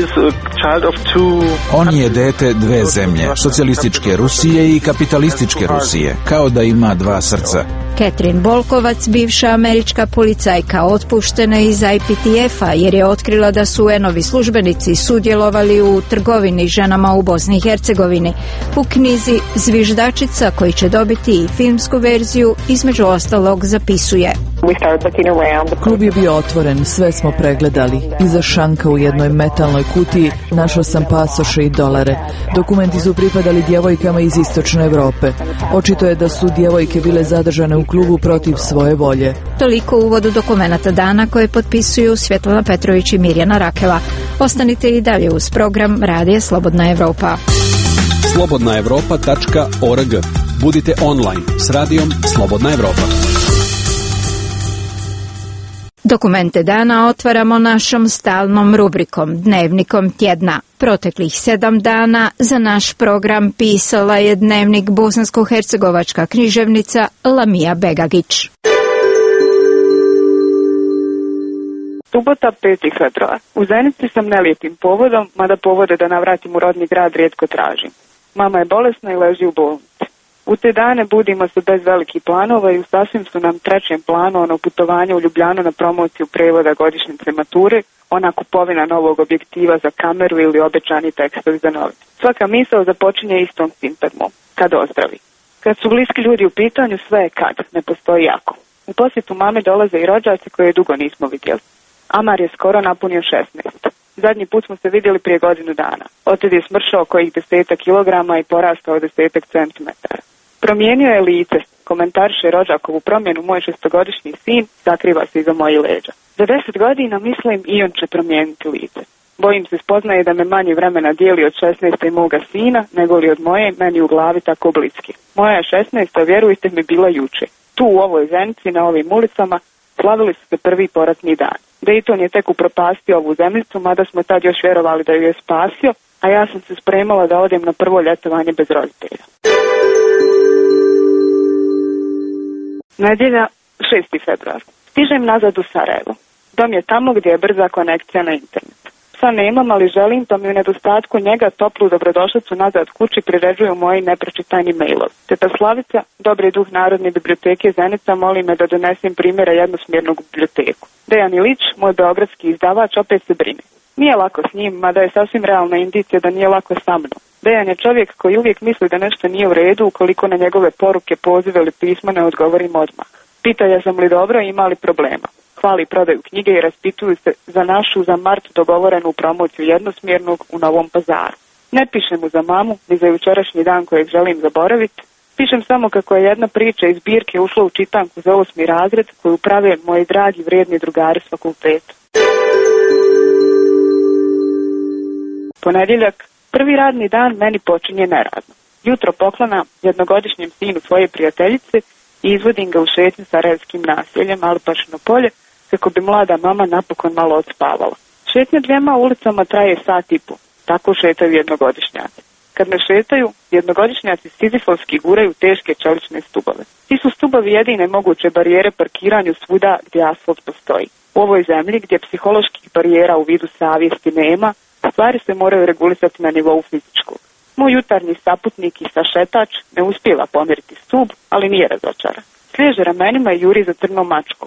On je dete dve zemlje, socijalističke Rusije i kapitalističke Rusije, kao da ima dva srca. Catherine Bolkovac, bivša američka policajka, otpuštena iz I P T F-a jer je otkrila da su U N-ovi službenici sudjelovali u trgovini ženama u Bosni i Hercegovini. U knjizi Zviždačica, koji će dobiti i filmsku verziju, između ostalog zapisuje: Klub je bio otvoren, sve smo pregledali. Iza šanka u jednoj metalnoj kutiji našao sam pasoše i dolare. Dokumenti su pripadali djevojkama iz istočne Europe. Očito je da su djevojke bile zadržane u klubu protiv svoje volje. Toliko u uvodu dokumenata dana koje potpisuju Svjetlana Petrović i Mirjana Rakela. Ostanite i dalje uz program Radija Slobodna Evropa. slobodna evropa tačka org. Budite online s radijom Slobodna Evropa. Dokumente dana otvaramo našom stalnom rubrikom, dnevnikom tjedna. Proteklih sedam dana za naš program pisala je dnevnik bosansko-hercegovačka književnica Lamija Begagić. Subota, peti februar. U Zenici sam nelijepim povodom, mada povode da navratim u rodni grad rijetko tražim. Mama je bolesna i leži u bolnici. U te dane budimo se bez velikih planova i u sasvim su nam trećem planu ono putovanje u Ljubljanu na promociju prevoda godišnjice mature, ona kupovina novog objektiva za kameru ili obećani tekstovi za novine. Svaka misao započinje istom sintagmom: kad ozdravi. Kad su bliski ljudi u pitanju, sve je kad, ne postoji ako. U posjetu mame dolaze i rođaci koje dugo nismo vidjeli. Amar je skoro napunio šesnaest. Zadnji put smo se vidjeli prije godinu dana. Oted je smršao kojih desetak kilograma i porastao desetak centimetara. Promijenio je lice, komentariše rođakovu promjenu moj šestogodišnji sin, sakriva se iza mojih leđa. Za deset godina mislim i on će promijeniti lice. Bojim se spoznaje da me manje vremena dijeli od šesnaeste moga sina, nego li od moje, meni u glavi tako bliski. Moja je šesnaesta, vjerujte mi, bila juče. Tu u ovoj Zenici, na ovim ulicama, slavili su se prvi poratni dan. Dayton je tek upropastio ovu zemljicu, mada smo tad još vjerovali da ju je spasio, a ja sam se spremala da odem na prvo ljetovanje bez roditelja. Nedjelja, šesti februar. Stižem nazad u Sarajevo. Dom je tamo gdje je brza konekcija na internet. Psa nemam, ali želim, pa mi u nedostatku njega toplu dobrodošlicu nazad kući priređuju moji nepročitani mailovi. Teta Slavica, dobri duh Narodne biblioteke Zenica, moli me da donesem primjera jednosmjernog biblioteku. Dejan Ilić, moj beogradski izdavač, opet se brine. Nije lako s njim, mada je sasvim realna indicija da nije lako sa mnom. Dejan je čovjek koji uvijek misli da nešto nije u redu ukoliko na njegove poruke, pozive ili pisma ne odgovorim odmah. Pita jesam li dobro i ima li problema. hvali prodaju knjige i raspituju se za našu za mart dogovorenu promociju jednosmjernog u Novom Pazaru. Ne pišem mu za mamu, ni za jučerašnji dan kojeg želim zaboraviti. Pišem samo kako je jedna priča iz zbirke ušla u čitanku za osmi razred koju prave moji dragi vrijedni drugari s fakulteta. Ponedjeljak, prvi radni dan meni počinje neradno. Jutro poklonam jednogodišnjem sinu svoje prijateljice i izvodim ga u šetnju sarajevskim naseljem Alpašno polje kako bi mlada mama napokon malo odspavala. Šetnja dvijema ulicama traje sat i po. Tako šetaju jednogodišnjaci. Kad ne šetaju, jednogodišnjaci sizifovski guraju teške čelične stubove. Ti su stubovi jedine moguće barijere parkiranju svuda gdje asfalt postoji. U ovoj zemlji gdje psiholoških barijera u vidu savjesti nema, stvari se moraju regulisati na nivou fizičkog. Moj jutarnji saputnik i sašetač ne uspjeva pomjeriti stub, ali nije razočaran. Sliježe ramenima i juri za crnom mačkom.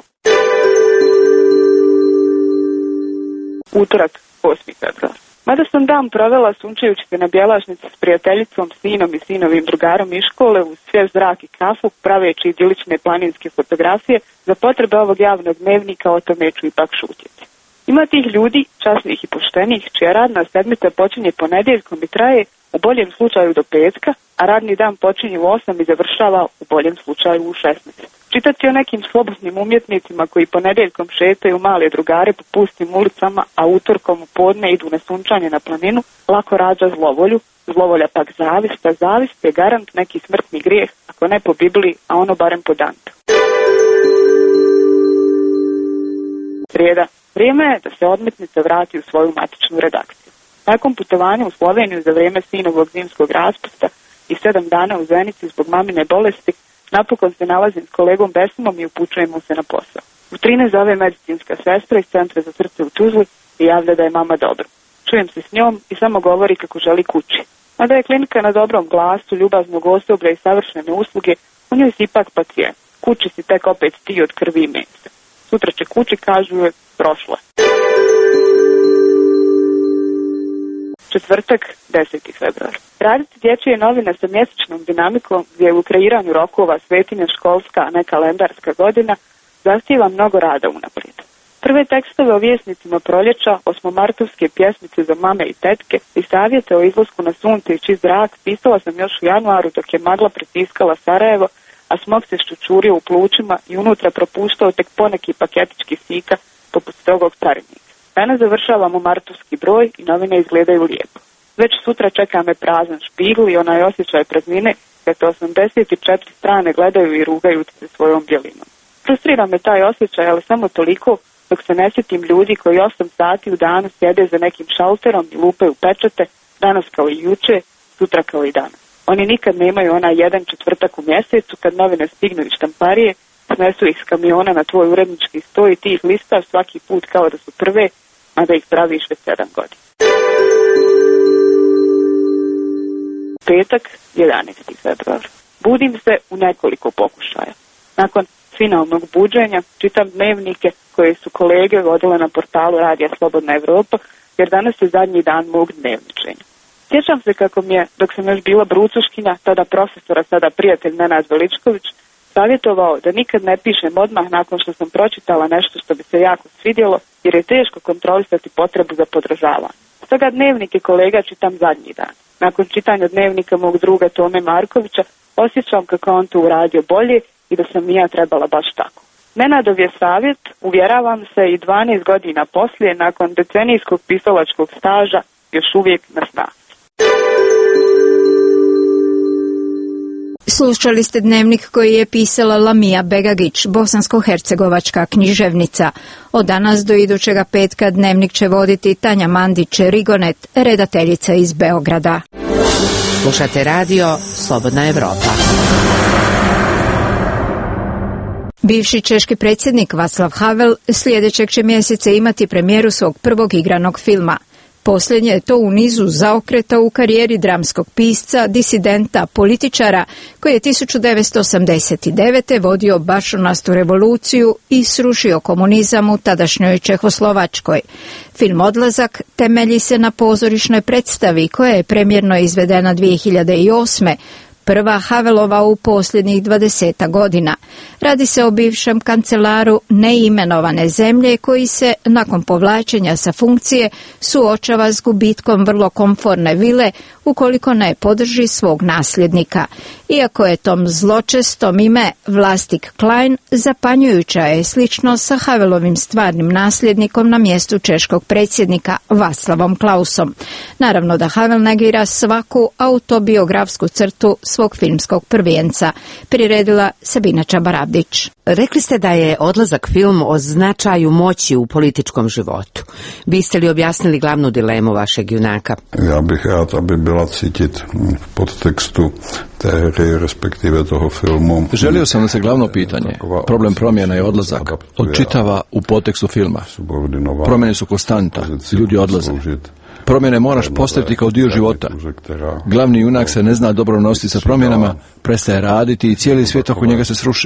Utorak, osmi februar. Mada sam dan provela sunčajući se na Bjelašnici s prijateljicom, sinom i sinovim drugarom iz škole uz svjež zrak i kafu, praveći idilične planinske fotografije, za potrebe ovog javnog dnevnika o tome ću ipak šutjeti. Ima tih ljudi, časnih i poštenih, čija radna sedmica počinje ponedjeljkom i traje u boljem slučaju do petka, a radni dan počinje u osam i završava u boljem slučaju u šesnaest. Čitati o nekim slobodnim umjetnicima koji ponedjeljkom šetaju male drugare po pustim ulicama, a utorkom u podne idu na sunčanje na planinu, lako rađa zlovolju, zlovolja pak zavist, a zavist je garant neki smrtni grijeh, ako ne po Bibliji, a ono barem po Dantu. Srijeda. Vrijeme je da se odmetnica vrati u svoju matičnu redakciju. Nakon putovanja u Sloveniju za vrijeme sinovog zimskog raspusta i sedam dana u Zenici zbog mamine bolesti, napokon se nalazim s kolegom Besimom i upućujemo se na posao. U trinaest zove medicinska sestra iz Centra za srce u Tuzli i javlja da je mama dobro. Čujem se s njom i samo govori kako želi kući. Mada je klinika na dobrom glasu, ljubaznog osoblja i savršene usluge, u njoj si ipak pacijent. Kući si tek opet ti od krvi i mesa. Sutra će kući, kažu je, prošlo. Četvrtak, deseti februar. Raditi dječje novine sa mjesečnom dinamikom gdje je u kreiranju rokova svetinja školska, a ne kalendarska godina, zahtijeva mnogo rada unaprijed. Prve tekstove o vjesnicima proljeća, osmomartovske pjesmice za mame i tetke i savjete o izlasku na sunce i čist zrak pisala sam još u januaru dok je magla pritiskala Sarajevo, a smog se ščučurio u plućima i unutra propuštao tek poneki paketić kisika poput strogog carinika. Danas završavamo martovski broj i novine izgledaju lijepo. Već sutra čeka me prazan špigl i onaj osjećaj praznine kad te osamdeset četiri strane gledaju i rugaju se svojom bjelinom. Frustrira me taj osjećaj, ali samo toliko dok se ne sjetim ljudi koji osam sati u danu sjede za nekim šalterom i lupaju pečate, danas kao i juče, sutra kao i danas. Oni nikad nemaju onaj jedan četvrtak u mjesecu kad novine stignu iz štamparije, snesu ih s kamiona na tvoj urednički sto i ti ih listaš svaki put kao da su prve, mada ih praviš već sedam godina. Petak, jedanaesti februar. Budim se u nekoliko pokušaja. Nakon finalnog buđenja čitam dnevnike koje su kolege vodile na portalu Radija Slobodna Evropa, jer danas je zadnji dan mog dnevničenja. Sjećam se kako mi je, dok sam još bila brucoškinja, tada profesora, sada prijatelj Nenad Veličković, savjetovao da nikad ne pišem odmah nakon što sam pročitala nešto što bi se jako svidjelo, jer je teško kontrolisati potrebu za podržavanje. Stoga dnevnike kolega čitam zadnji dan. Nakon čitanja dnevnika mog druga Tome Markovića, osjećam kako on to uradio bolje i da sam i ja trebala baš tako. Nenadov je savjet, uvjeravam se, i dvanaest godina poslije, nakon decenijskog pisalačkog staža, još uvijek na snazi. Slušali ste dnevnik koji je pisala Lamija Begagić, bosansko-hercegovačka književnica. Od danas do idućega petka dnevnik će voditi Tanja Mandić-Rigonet, redateljica iz Beograda. Slušate radio Slobodna Evropa. Bivši češki predsjednik Václav Havel sljedećeg će mjeseca imati premijeru svog prvog igranog filma. Posljednje je to u nizu zaokreta u karijeri dramskog pisca, disidenta, političara, koji je tisuću devetsto osamdeset devete. vodio bašunastu revoluciju i srušio komunizam u tadašnjoj Čehoslovačkoj. Film Odlazak temelji se na pozorišnoj predstavi koja je premijerno izvedena dvije hiljade osme. prva Havelova u posljednjih dvadesetak godina. Radi se o bivšem kancelaru neimenovane zemlje koji se nakon povlačenja sa funkcije suočava s gubitkom vrlo komforne vile ukoliko ne podrži svog nasljednika. Iako je tom zločestom ime Vlastik Klein, zapanjujuća je sličnost sa Havelovim stvarnim nasljednikom na mjestu češkog predsjednika Václavom Klausom. Naravno da Havel negira svaku autobiografsku crtu svog filmskog prvijenca, priredila Sabina Čabarabdić. Rekli ste da je Odlazak film o značaju moći u političkom životu. Biste li objasnili glavnu dilemu vašeg junaka? Ja bih rád, aby byla cítit v podtekstu té hry, respektive toho filmu. Želio sam da se glavno pitanje, problem promjena i odlazak, odčitava u podtekstu filma. Promjene su konstanta, ljudi odlaze. Promjene moraš postaviti kao dio života. Glavni junak se ne zna dobro nositi sa promjenama, prestaje raditi i cijeli svijet oko njega se sruši.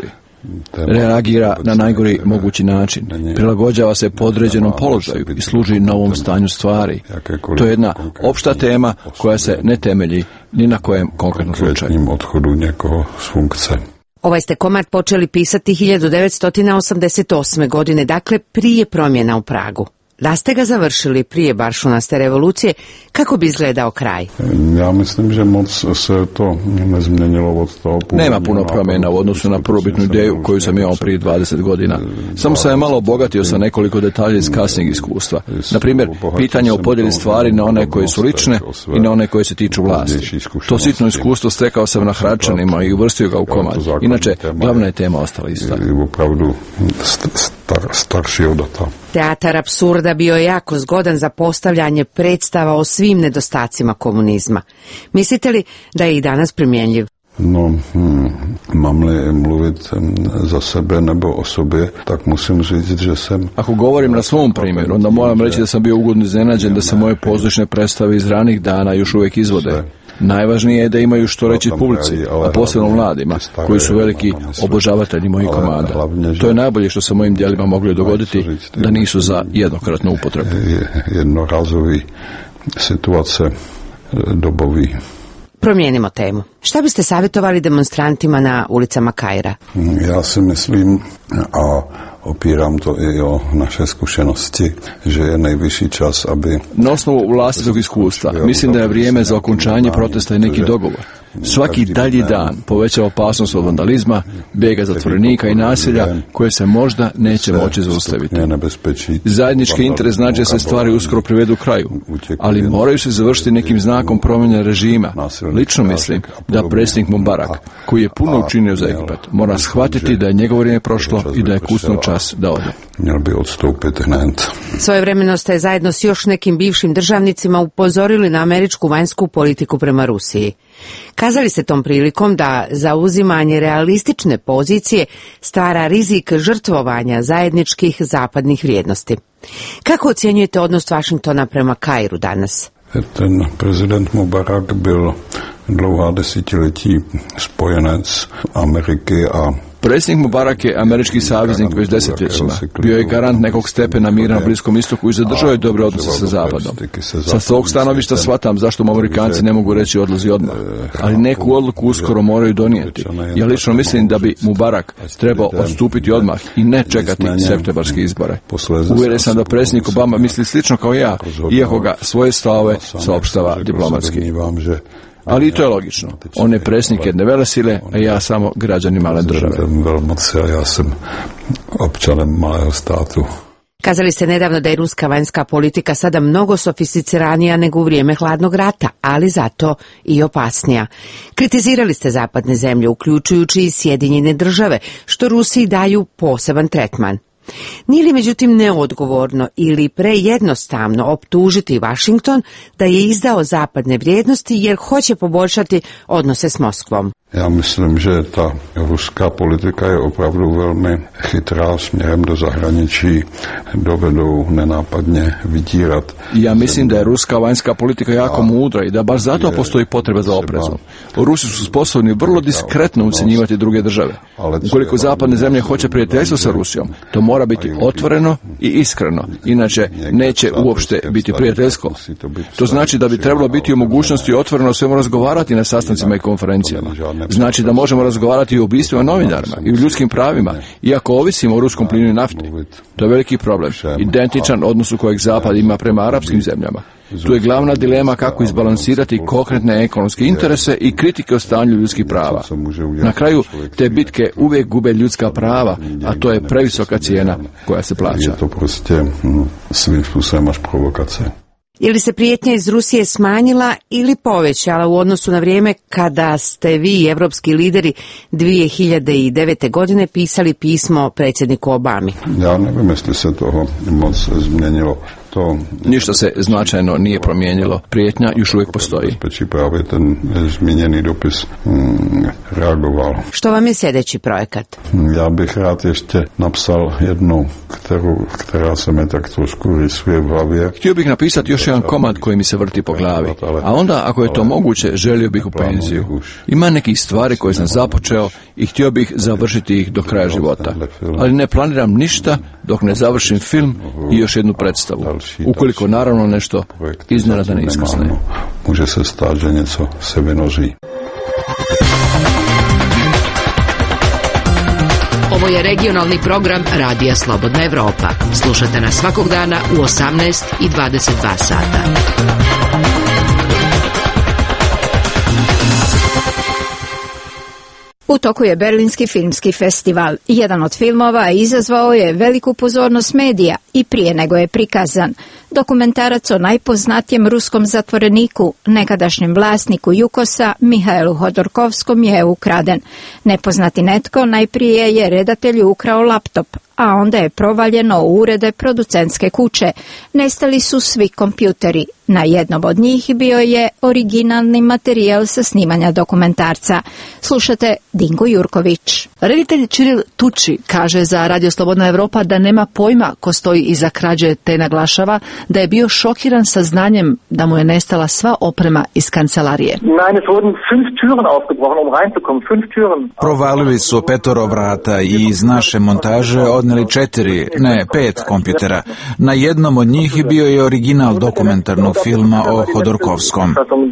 Reagira na najgori mogući način, prilagođava se podređenom položaju i služi novom stanju stvari. To je jedna opšta tema koja se ne temelji ni na kojem konkretnom slučaju. Odhodu někoho s funkce. Ovaj ste komad počeli pisati hiljadu devetsto osamdeset osme. godine, dakle prije promjena u Pragu. Da ste ga završili prije Baršunaste revolucije, kako bi izgledao kraj? Ja mislim, že moc se to ne změnilo od toho. Nema puno promjena u odnosu na prvobitnu ideju koju sam imao prije dvadeset godina. Samo sam je malo obogatio sa nekoliko detalja iz kasnijeg iskustva. Na primjer, pitanje o podjeli stvari na one koje su lične i na one koje se tiču vlasti. To sitno iskustvo stekao sam na Hradčanima i uvrstio ga u komad. Inače, glavna je tema ostala ista. Upravdu star, starši od data. Teatar apsurda bio je jako zgodan za postavljanje predstava o svim nedostacima komunizma. Mislite li da je i danas primjenjiv? No, hm, mám li mluvit za sebe nebo o sobě, tak musím říct, že jsem... Ako govorim na svom primjeru, onda moram reći da sam bio ugodno iznenađen da se moje pozorišne predstave iz ranih dana još uvijek izvode. Najvažnije je da imaju što reći publici, a posebno mladima, koji su veliki obožavatelji mojih komada. To je najbolje što se mojim djelima moglo dogoditi, da nisu za jednokratnu upotrebu. Jednorazovi situace dobovi. Promijenimo temu. Šta biste savjetovali demonstrantima na ulicama Kaira? Ja si myslím, a opíram to i o naše zkušenosti, že je najvyšší čas, aby... Na osnovu vlastitog iskustva, mislim da je vrijeme za okončanje protesta i neki dogovor. Svaki dalji dan povećava opasnost od vandalizma, bijega zatvorenika i nasilja koje se možda neće moći zaustaviti. Zajednički interes znači da se stvari uskoro privedu kraju, ali moraju se završiti nekim znakom promjene režima. Lično mislim da predsjednik Mubarak, koji je puno učinio za Egipat, mora shvatiti da je njegovo vrijeme prošlo i da je kucnuo čas da ode. Svojevremeno ste zajedno s još nekim bivšim državnicima upozorili na američku vanjsku politiku prema Rusiji. Kazali ste tom prilikom da zauzimanje realistične pozicije stvara rizik žrtvovanja zajedničkih zapadnih vrijednosti. Kako ocjenjujete odnos Vašingtona prema Kairu danas? Ten prezident Mubarak byl dlouhá desetiletí spojenec Ameriky a Predsjednik Mubarak je američki saveznik već desetljećima. Bio je garant nekog stepena mira na Bliskom istoku i zadržao je dobre odnose sa Zapadom. Sa svog stanovišta shvatam zašto mu Amerikanci ne mogu reći odlazi odmah, ali neku odluku uskoro moraju donijeti. Ja lično mislim da bi Mubarak trebao odstupiti odmah i ne čekati septembarske izbore. Uvjeren sam da predsjednik Obama misli slično kao ja, iako ga svoje stavove saopštava diplomatski. Ali i to je logično. On je predsjednik jedne velesile, a ja samo građanin male države. Ja sam općanem malého státu. Kazali ste nedavno da je ruska vanjska politika sada mnogo sofisticiranija nego u vrijeme hladnog rata, ali zato i opasnija. Kritizirali ste zapadne zemlje, uključujući i Sjedinjene države, što Rusiji daju poseban tretman. Nije li međutim neodgovorno ili prejednostavno optužiti Washington da je izdao zapadne vrijednosti jer hoće poboljšati odnose s Moskvom? Ja myslím, že ta ruská politika je opravdu velmi chytrá směrem do zahraničí, dovedou nenápadně vydírat. Ja mislim da je ruska vanjska politika jako mudra i da baš zato postoji potreba za oprezom. Rusi su sposobni vrlo diskretno ucjenjivati druge države. Ukoliko zapadne zemlje hoće prijateljstvo sa Rusijom, to mora mora biti otvoreno i iskreno, inače neće uopšte biti prijateljsko. To znači da bi trebalo biti u mogućnosti otvoreno svemu razgovarati na sastancima i konferencijama. Znači da možemo razgovarati i o ubistvima novinarima i o ljudskim pravima, iako ovisimo o ruskom plinu i nafti. To je veliki problem, identičan odnosu kojeg Zapad ima prema arapskim zemljama. Tu je glavna dilema kako izbalansirati konkretne ekonomske interese i kritike o stanju ljudskih prava. Na kraju te bitke uvijek gube ljudska prava, a to je previsoka cijena koja se plaća. To proste svim spôsobom až provokacija. Je li se prijetnja iz Rusije smanjila ili povećala u odnosu na vrijeme kada ste vi, evropski lideri, dvije hiljade devete. godine pisali pismo predsjedniku Obami? Ja ne viem, jestli se toho moc zmenilo. To... Ništa se značajno nije promijenilo. Prijetnja još uvijek postoji. Peći pravi ten zmijenjeni dopis mm, reagoval. Što vam je sljedeći projekat? Ja bih rad ještě napsal jednu, kteru, která se me tak trošku rysuje v hlavě. Htio bih napisati još jedan komad koji mi se vrti po glavi. A onda, ako je to moguće, želio bih u penziju. Ima nekih stvari koje sam započeo i htio bih završiti ih do kraja života. Ali ne planiram ništa dok ne završim film i još jednu predstavu. Ukoliko naravno nešto iznenada ne iskrsne. Može se stati, že něco se vynoří. Ovo je regionalni program Radija Slobodna Evropa. Slušate nas svakog dana u osamnaest i dvadeset dva sata. U toku je Berlinski filmski festival. Jedan od filmova izazvao je veliku pozornost medija i prije nego je prikazan. Dokumentarac o najpoznatijem ruskom zatvoreniku, nekadašnjem vlasniku Jukosa, Mihailu Hodorkovskom, je ukraden. Nepoznati netko najprije je redatelju ukrao laptop, a onda je provaljeno u urede producentske kuće. Nestali su svi kompjuteri. Na jednom od njih bio je originalni materijal sa snimanja dokumentarca. Slušate Dingo Jurković. Reditelj Čiril Tuči kaže za Radio Slobodna Evropa da nema pojma ko stoji iza krađe, te naglašava da je bio šokiran sa znanjem da mu je nestala sva oprema iz kancelarije. Provalili su petoro vrata i iz naše montaže odneli četiri, ne pet kompjutera. Na jednom od njih bio je original dokumentarnog filma o Hodorkovskom.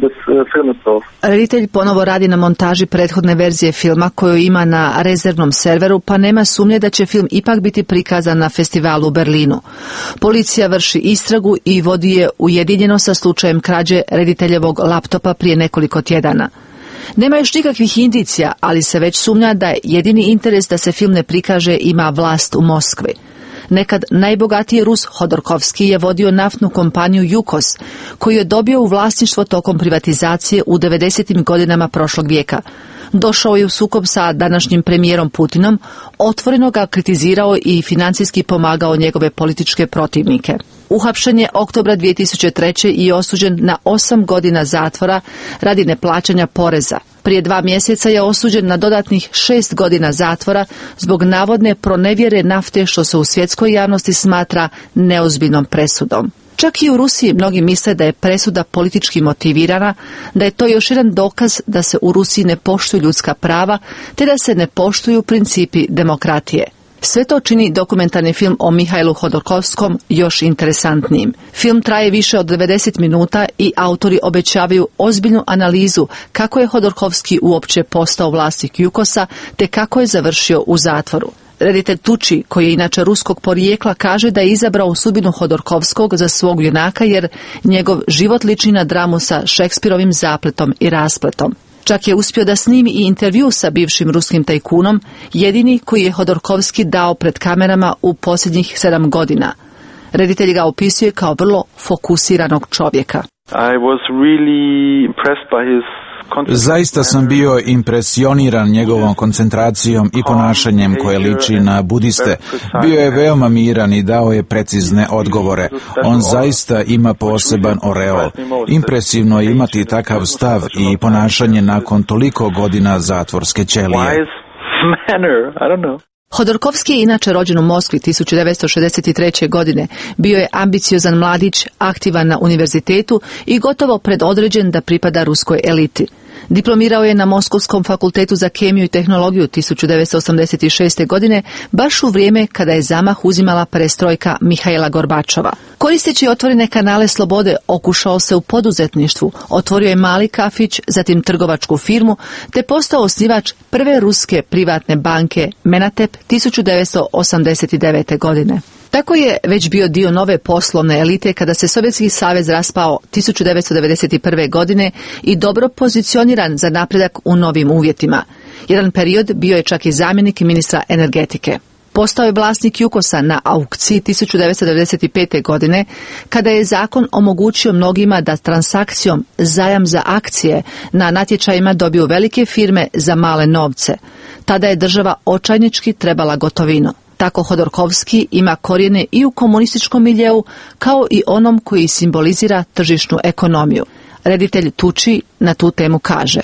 Reditelj ponovo radi na montaži prethodne verzije filma koju ima na rezervnom serveru, pa nema sumnje da će film ipak biti prikazan na festivalu u Berlinu. Policija vrši istragu i vodi je ujedinjeno sa slučajem krađe rediteljevog laptopa prije nekoliko tjedana. Nema još nikakvih indicija, ali se već sumnja da je jedini interes da se film ne prikaže ima vlast u Moskvi. Nekad najbogatiji Rus Hodorkovski je vodio naftnu kompaniju Jukos, koju je dobio u vlasništvo tokom privatizacije u devedesetim godinama prošlog vijeka. Došao je u sukob sa današnjim premijerom Putinom, otvoreno ga kritizirao i financijski pomagao njegove političke protivnike. Uhapšen je oktobra dvije tisuće treće i osuđen na osam godina zatvora radi neplaćanja poreza. Prije dva mjeseca je osuđen na dodatnih šest godina zatvora zbog navodne pronevjere nafte, što se u svjetskoj javnosti smatra neozbiljnom presudom. Čak i u Rusiji mnogi misle da je presuda politički motivirana, da je to još jedan dokaz da se u Rusiji ne poštuju ljudska prava, te da se ne poštuju principi demokratije. Sve to čini dokumentarni film o Mihailu Hodorkovskom još interesantnijim. Film traje više od devedeset minuta i autori obećavaju ozbiljnu analizu kako je Hodorkovski uopće postao vlasnik Jukosa, te kako je završio u zatvoru. Reditelj Tuči, koji je inače ruskog porijekla, kaže da je izabrao sudbinu Hodorkovskog za svog junaka jer njegov život liči na dramu sa Šekspirovim zapletom i raspletom. Čak je uspio da snimi i intervju sa bivšim ruskim tajkunom, jedini koji je Hodorkovski dao pred kamerama u posljednjih sedam godina. Reditelj ga opisuje kao vrlo fokusiranog čovjeka. I was really impressed by his Zaista sam bio impresioniran njegovom koncentracijom i ponašanjem koje liči na budiste. Bio je veoma miran i dao je precizne odgovore. On zaista ima poseban oreol. Impresivno je imati takav stav i ponašanje nakon toliko godina zatvorske ćelije. Hodorkovski je inače rođen u Moskvi tisuću devetsto šezdeset treće. godine. Bio je ambiciozan mladić, aktivan na univerzitetu i gotovo predodređen da pripada ruskoj eliti. Diplomirao je na Moskovskom fakultetu za kemiju i tehnologiju tisuću devetsto osamdeset šeste. godine, baš u vrijeme kada je zamah uzimala perestrojka Mihaila Gorbačova. Koristeći otvorene kanale slobode, okušao se u poduzetništvu, otvorio je mali kafić, zatim trgovačku firmu, te postao osnivač prve ruske privatne banke Menatep tisuću devetsto osamdeset devete. godine. Tako je već bio dio nove poslovne elite kada se Sovjetski savez raspao tisuću devetsto devedeset prve. godine i dobro pozicioniran za napredak u novim uvjetima. Jedan period bio je čak i zamjenik ministra energetike. Postao je vlasnik Jukosa na aukciji tisuću devetsto devedeset pete. godine, kada je zakon omogućio mnogima da transakcijom zajam za akcije na natječajima dobiju velike firme za male novce. Tada je država očajnički trebala gotovinu. Tako Hodorkovski ima korijene i u komunističkom miljeu, kao i onom koji simbolizira tržišnu ekonomiju. Reditelj Tuči na tu temu kaže: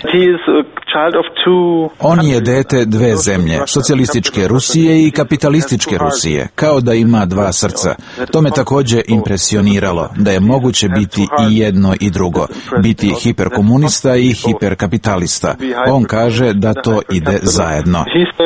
On je dete dve zemlje, socijalističke Rusije i kapitalističke Rusije, kao da ima dva srca. To me također impresioniralo, da je moguće biti i jedno i drugo, biti hiperkomunista i hiperkapitalista. On kaže da to ide zajedno.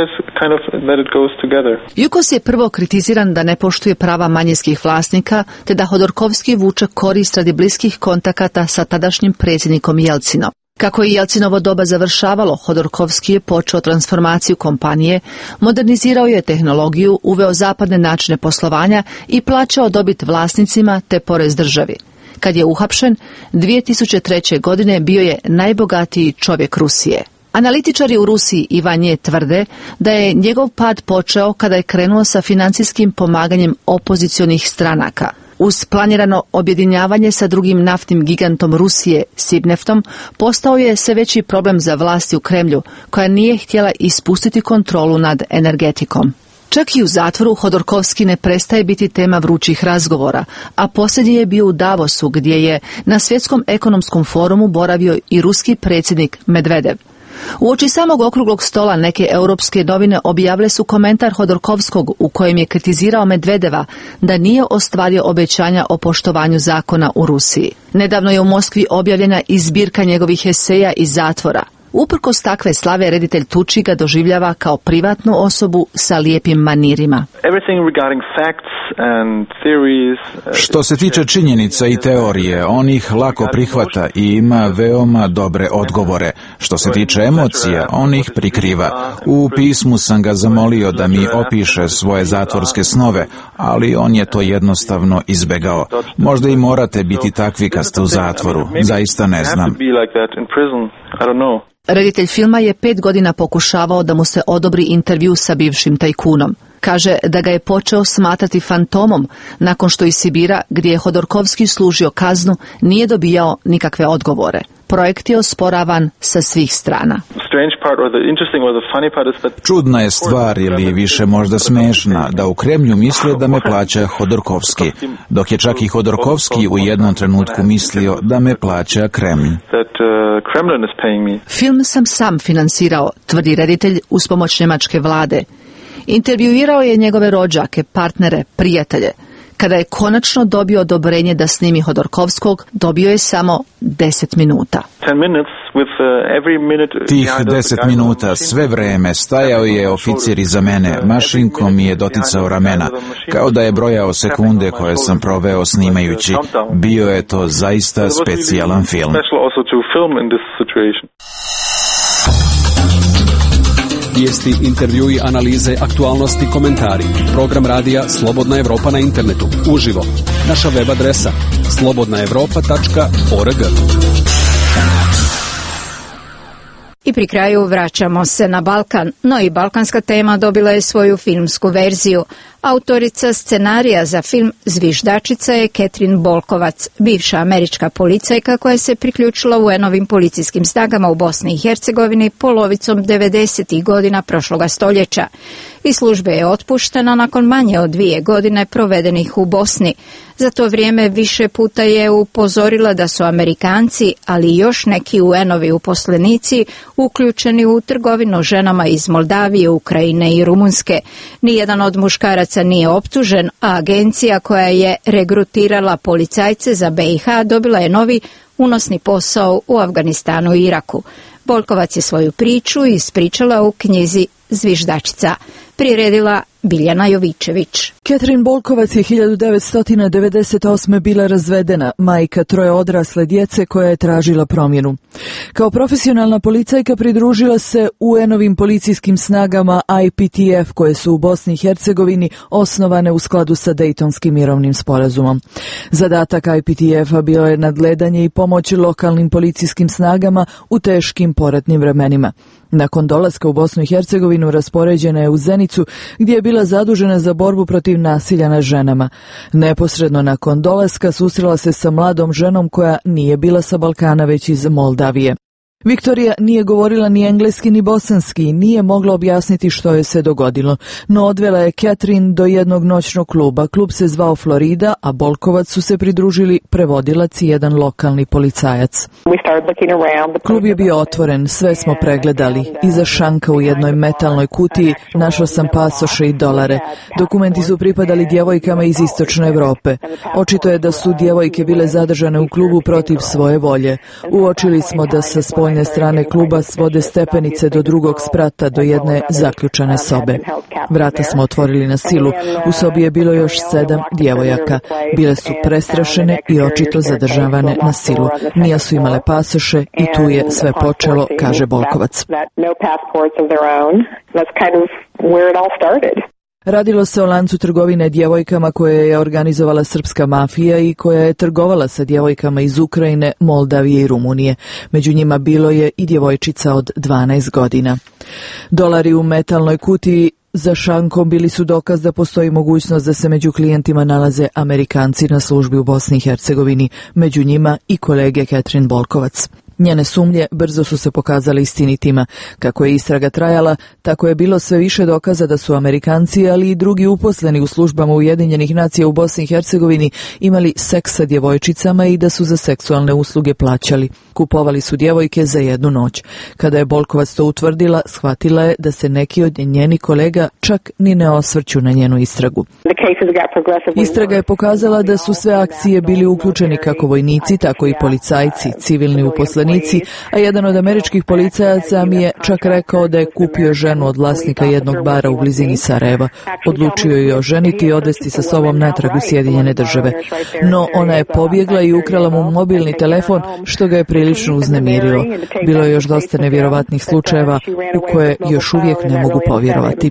Jukos je prvo kritiziran da ne poštuje prava manjinskih vlasnika, te da Hodorkovski vuče korist radi bliskih kontakata sa tadašnjim predsjednikom Jelcinom. Kako je Jelcinovo doba završavalo, Hodorkovski je počeo transformaciju kompanije, modernizirao je tehnologiju, uveo zapadne načine poslovanja i plaćao dobit vlasnicima te porez državi. Kad je uhapšen, dvije tisuće treće. godine bio je najbogatiji čovjek Rusije. Analitičari u Rusiji i van nje tvrde da je njegov pad počeo kada je krenuo sa financijskim pomaganjem opozicionih stranaka. Uz planirano objedinjavanje sa drugim naftnim gigantom Rusije, Sibneftom, postao je sve veći problem za vlasti u Kremlju, koja nije htjela ispustiti kontrolu nad energetikom. Čak i u zatvoru Hodorkovski ne prestaje biti tema vrućih razgovora, a posljednji je bio u Davosu, gdje je na svjetskom ekonomskom forumu boravio i ruski predsjednik Medvedev. Uoči samog okruglog stola neke europske novine objavile su komentar Hodorkovskog u kojem je kritizirao Medvedeva da nije ostvario obećanja o poštovanju zakona u Rusiji. Nedavno je u Moskvi objavljena i zbirka njegovih eseja iz zatvora. Uprkos takve slave, reditelj Tuči ga doživljava kao privatnu osobu sa lijepim manirima. Što se tiče činjenica i teorije, on ih lako prihvata i ima veoma dobre odgovore. Što se tiče emocija, on ih prikriva. U pismu sam ga zamolio da mi opiše svoje zatvorske snove, ali on je to jednostavno izbegao. Možda i morate biti takvi kad ste u zatvoru. Zaista ne znam. Reditelj filma je pet godina pokušavao da mu se odobri intervju sa bivšim tajkunom. Kaže da ga je počeo smatrati fantomom nakon što iz Sibira, gdje je Hodorkovski služio kaznu, nije dobijao nikakve odgovore. Projekt je osporavan sa svih strana. Čudna je stvar, ili više možda smešna, da u Kremlju misle da me plaća Hodorkovski, dok je čak i Hodorkovski u jednom trenutku mislio da me plaća Kremlj. Film sam sam finansirao, tvrdi reditelj uz pomoć njemačke vlade. Intervjuirao je njegove rođake, partnere, prijatelje. Kada je konačno dobio odobrenje da snimi Hodorkovskog, dobio je samo deset minuta. Tih deset minuta, sve vreme, stajao je oficir iza mene, mašinkom mi je doticao ramena, kao da je brojao sekunde koje sam proveo snimajući. Bio je to zaista specijalan film. Vijesti, intervjui, analize, aktualnosti, komentari. Program radija Slobodna Evropa na internetu. Uživo. Naša web adresa slobodna evropa tačka org. I pri kraju vraćamo se na Balkan, no i balkanska tema dobila je svoju filmsku verziju. Autorica scenarija za film Zviždačica je Ketrin Bolkovac, bivša američka policajka koja se priključila U N-ovim policijskim snagama u Bosni i Hercegovini polovicom devedesetih godina prošloga stoljeća. Iz službe je otpuštena nakon manje od dvije godine provedenih u Bosni. Za to vrijeme više puta je upozorila da su Amerikanci, ali i još neki U N-ovi uposlenici, uključeni u trgovinu ženama iz Moldavije, Ukrajine i Rumunjske. Nijedan od muškaraca nije optužen, a agencija koja je regrutirala policajce za B i H dobila je novi unosni posao u Afganistanu i Iraku. Boljkovac je svoju priču ispričala u knjizi Zviždačica. Priredila Biljana Jovičević. Catherine Boljkovac je hiljadu devetsto devedeset osme bila razvedena, majka troje odrasle djece koja je tražila promjenu. Kao profesionalna policajka pridružila se U N-ovim policijskim snagama I P T F koje su u Bosni i Hercegovini osnovane u skladu sa Dejtonskim mirovnim sporazumom. Zadatak I P T F-a bio je nadgledanje i pomoć lokalnim policijskim snagama u teškim poratnim vremenima. Nakon dolaska u Bosnu i Hercegovinu raspoređena je u Zenicu gdje je bila zadužena za borbu protiv nasilja nad ženama. Neposredno nakon dolaska susrela se sa mladom ženom koja nije bila sa Balkana već iz Moldavije. Viktorija nije govorila ni engleski ni bosanski i nije mogla objasniti što je se dogodilo, no odvela je Catherine do jednog noćnog kluba. Klub se zvao Florida, a Boljkovac su se pridružili prevodilac i jedan lokalni policajac. Klub je bio otvoren, sve smo pregledali. Iza šanka u jednoj metalnoj kutiji našla sam pasoše i dolare. Dokumenti su pripadali djevojkama iz istočne Evrope. Očito je da su djevojke bile zadržane u klubu protiv svoje volje. Uočili smo da sa spoljne strane kluba svode stepenice do drugog sprata do jedne zaključane sobe. Vrata smo otvorili na silu. U sobi je bilo još sedam djevojaka. Bile su prestrašene i očito zadržavane na silu. Nije su imale pasoše i tu je sve počelo, kaže Boljkovac. Radilo se o lancu trgovine djevojkama koje je organizovala srpska mafija i koja je trgovala sa djevojkama iz Ukrajine, Moldavije i Rumunije. Među njima bilo je i djevojčica od dvanaest godina. Dolari u metalnoj kutiji za šankom bili su dokaz da postoji mogućnost da se među klijentima nalaze Amerikanci na službi u Bosni i Hercegovini, među njima i kolege Catherine Boljkovac. Njene sumnje brzo su se pokazale istinitima. Kako je istraga trajala, tako je bilo sve više dokaza da su Amerikanci, ali i drugi uposleni u službama Ujedinjenih nacija u Bosni i Hercegovini imali seks sa djevojčicama i da su za seksualne usluge plaćali. Kupovali su djevojke za jednu noć. Kada je Boljkovac to utvrdila, shvatila je da se neki od njenih kolega čak ni ne osvrću na njenu istragu. Istraga je pokazala da su sve akcije bili uključeni kako vojnici, tako i policajci, civilni uposlenici, a jedan od američkih policajaca mi je čak rekao da je kupio ženu od vlasnika jednog bara u blizini Sarajeva. Odlučio je oženiti i odvesti sa sobom natrag u Sjedinjene države. No ona je pobjegla i ukrala mu mobilni telefon, što ga je prilično uznemirilo. Bilo je još dosta nevjerovatnih slučajeva u koje još uvijek ne mogu povjerovati.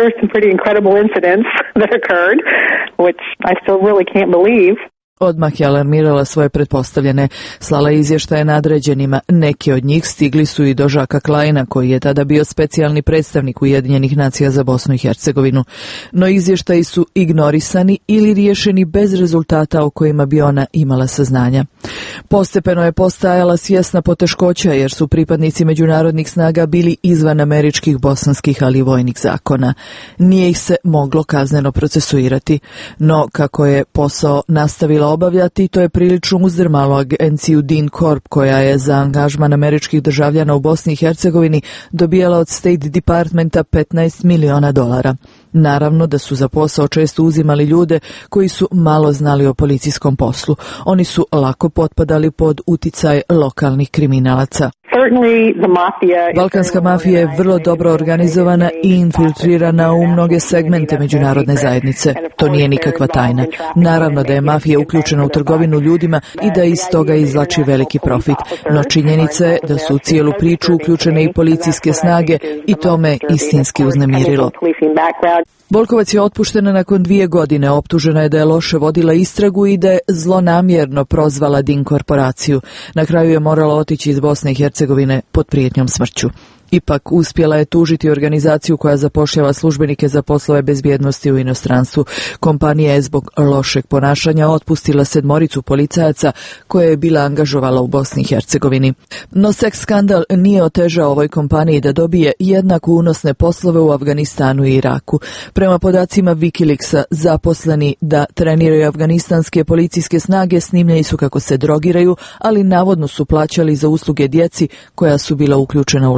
Odmah je alarmirala svoje pretpostavljene, slala izvještaje nadređenima. Neki od njih stigli su i do Žaka Kleina, koji je tada bio specijalni predstavnik Ujedinjenih nacija za Bosnu i Hercegovinu. No izvještaji su ignorisani ili riješeni bez rezultata o kojima bi ona imala saznanja. Postepeno je postajala svjesna poteškoća jer su pripadnici međunarodnih snaga bili izvan američkih, bosanskih, ali i vojnih zakona. Nije ih se moglo kazneno procesuirati, no kako je posao nastavila obavljati, to je prilično uzdrmalo agenciju Dean Corp, koja je za angažman američkih državljana u Bosni i Hercegovini dobijala od State Departmenta petnaest miliona dolara. Naravno da su za posao često uzimali ljude koji su malo znali o policijskom poslu. Oni su lako potpadali pod uticaj lokalnih kriminalaca. Balkanska mafija je vrlo dobro organizovana i infiltrirana u mnoge segmente međunarodne zajednice. To nije nikakva tajna. Naravno da je mafija uključena u trgovinu ljudima i da iz toga izvlači veliki profit. No činjenica je da su u cijelu priču uključene i policijske snage i to me istinski uznemirilo. Boljkovac je otpuštena nakon dvije godine. Optužena je da je loše vodila istragu i da je zlonamjerno prozvala Din korporaciju. Na kraju je morala otići iz Bosne i Hercegovine pod prijetnjom smrću. Ipak uspjela je tužiti organizaciju koja zapošljava službenike za poslove bezbjednosti u inostranstvu. Kompanija je zbog lošeg ponašanja otpustila sedmoricu policajaca koje je bila angažovala u Bosni i Hercegovini. No seks skandal nije otežao ovoj kompaniji da dobije jednako unosne poslove u Afganistanu i Iraku. Prema podacima Wikileaksa, zaposleni da treniraju afganistanske policijske snage snimljeni su kako se drogiraju, ali navodno su plaćali za usluge djeci koja su bila uključena u lanac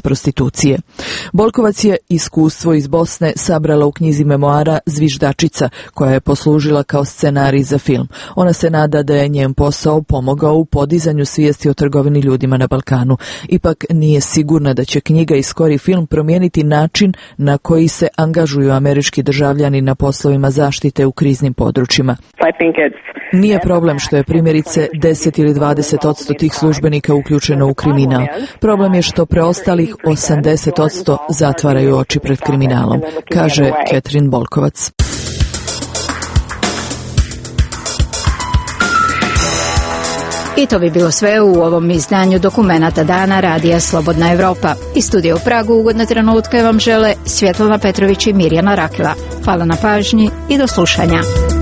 prostitucije. Bolkovac je iskustvo iz Bosne sabrala u knjizi memoara Zviždačica, koja je poslužila kao scenarij za film. Ona se nada da je njen posao pomogao u podizanju svijesti o trgovini ljudima na Balkanu. Ipak nije sigurna da će knjiga i skori film promijeniti način na koji se angažuju američki državljani na poslovima zaštite u kriznim područjima. Nije problem što je primjerice deset ili dvadeset odsto tih službenika uključeno u kriminal. Problem je što preostalih osamdeset odsto zatvaraju oči pred kriminalom, kaže Catherine Bolkovac. I to bi bilo sve u ovom izdanju Dokumenata dana Radija Slobodna Evropa. Iz studija u Pragu ugodne trenutke vam žele Svjetlana Petrović i Mirjana Rakela. Hvala na pažnji i do slušanja.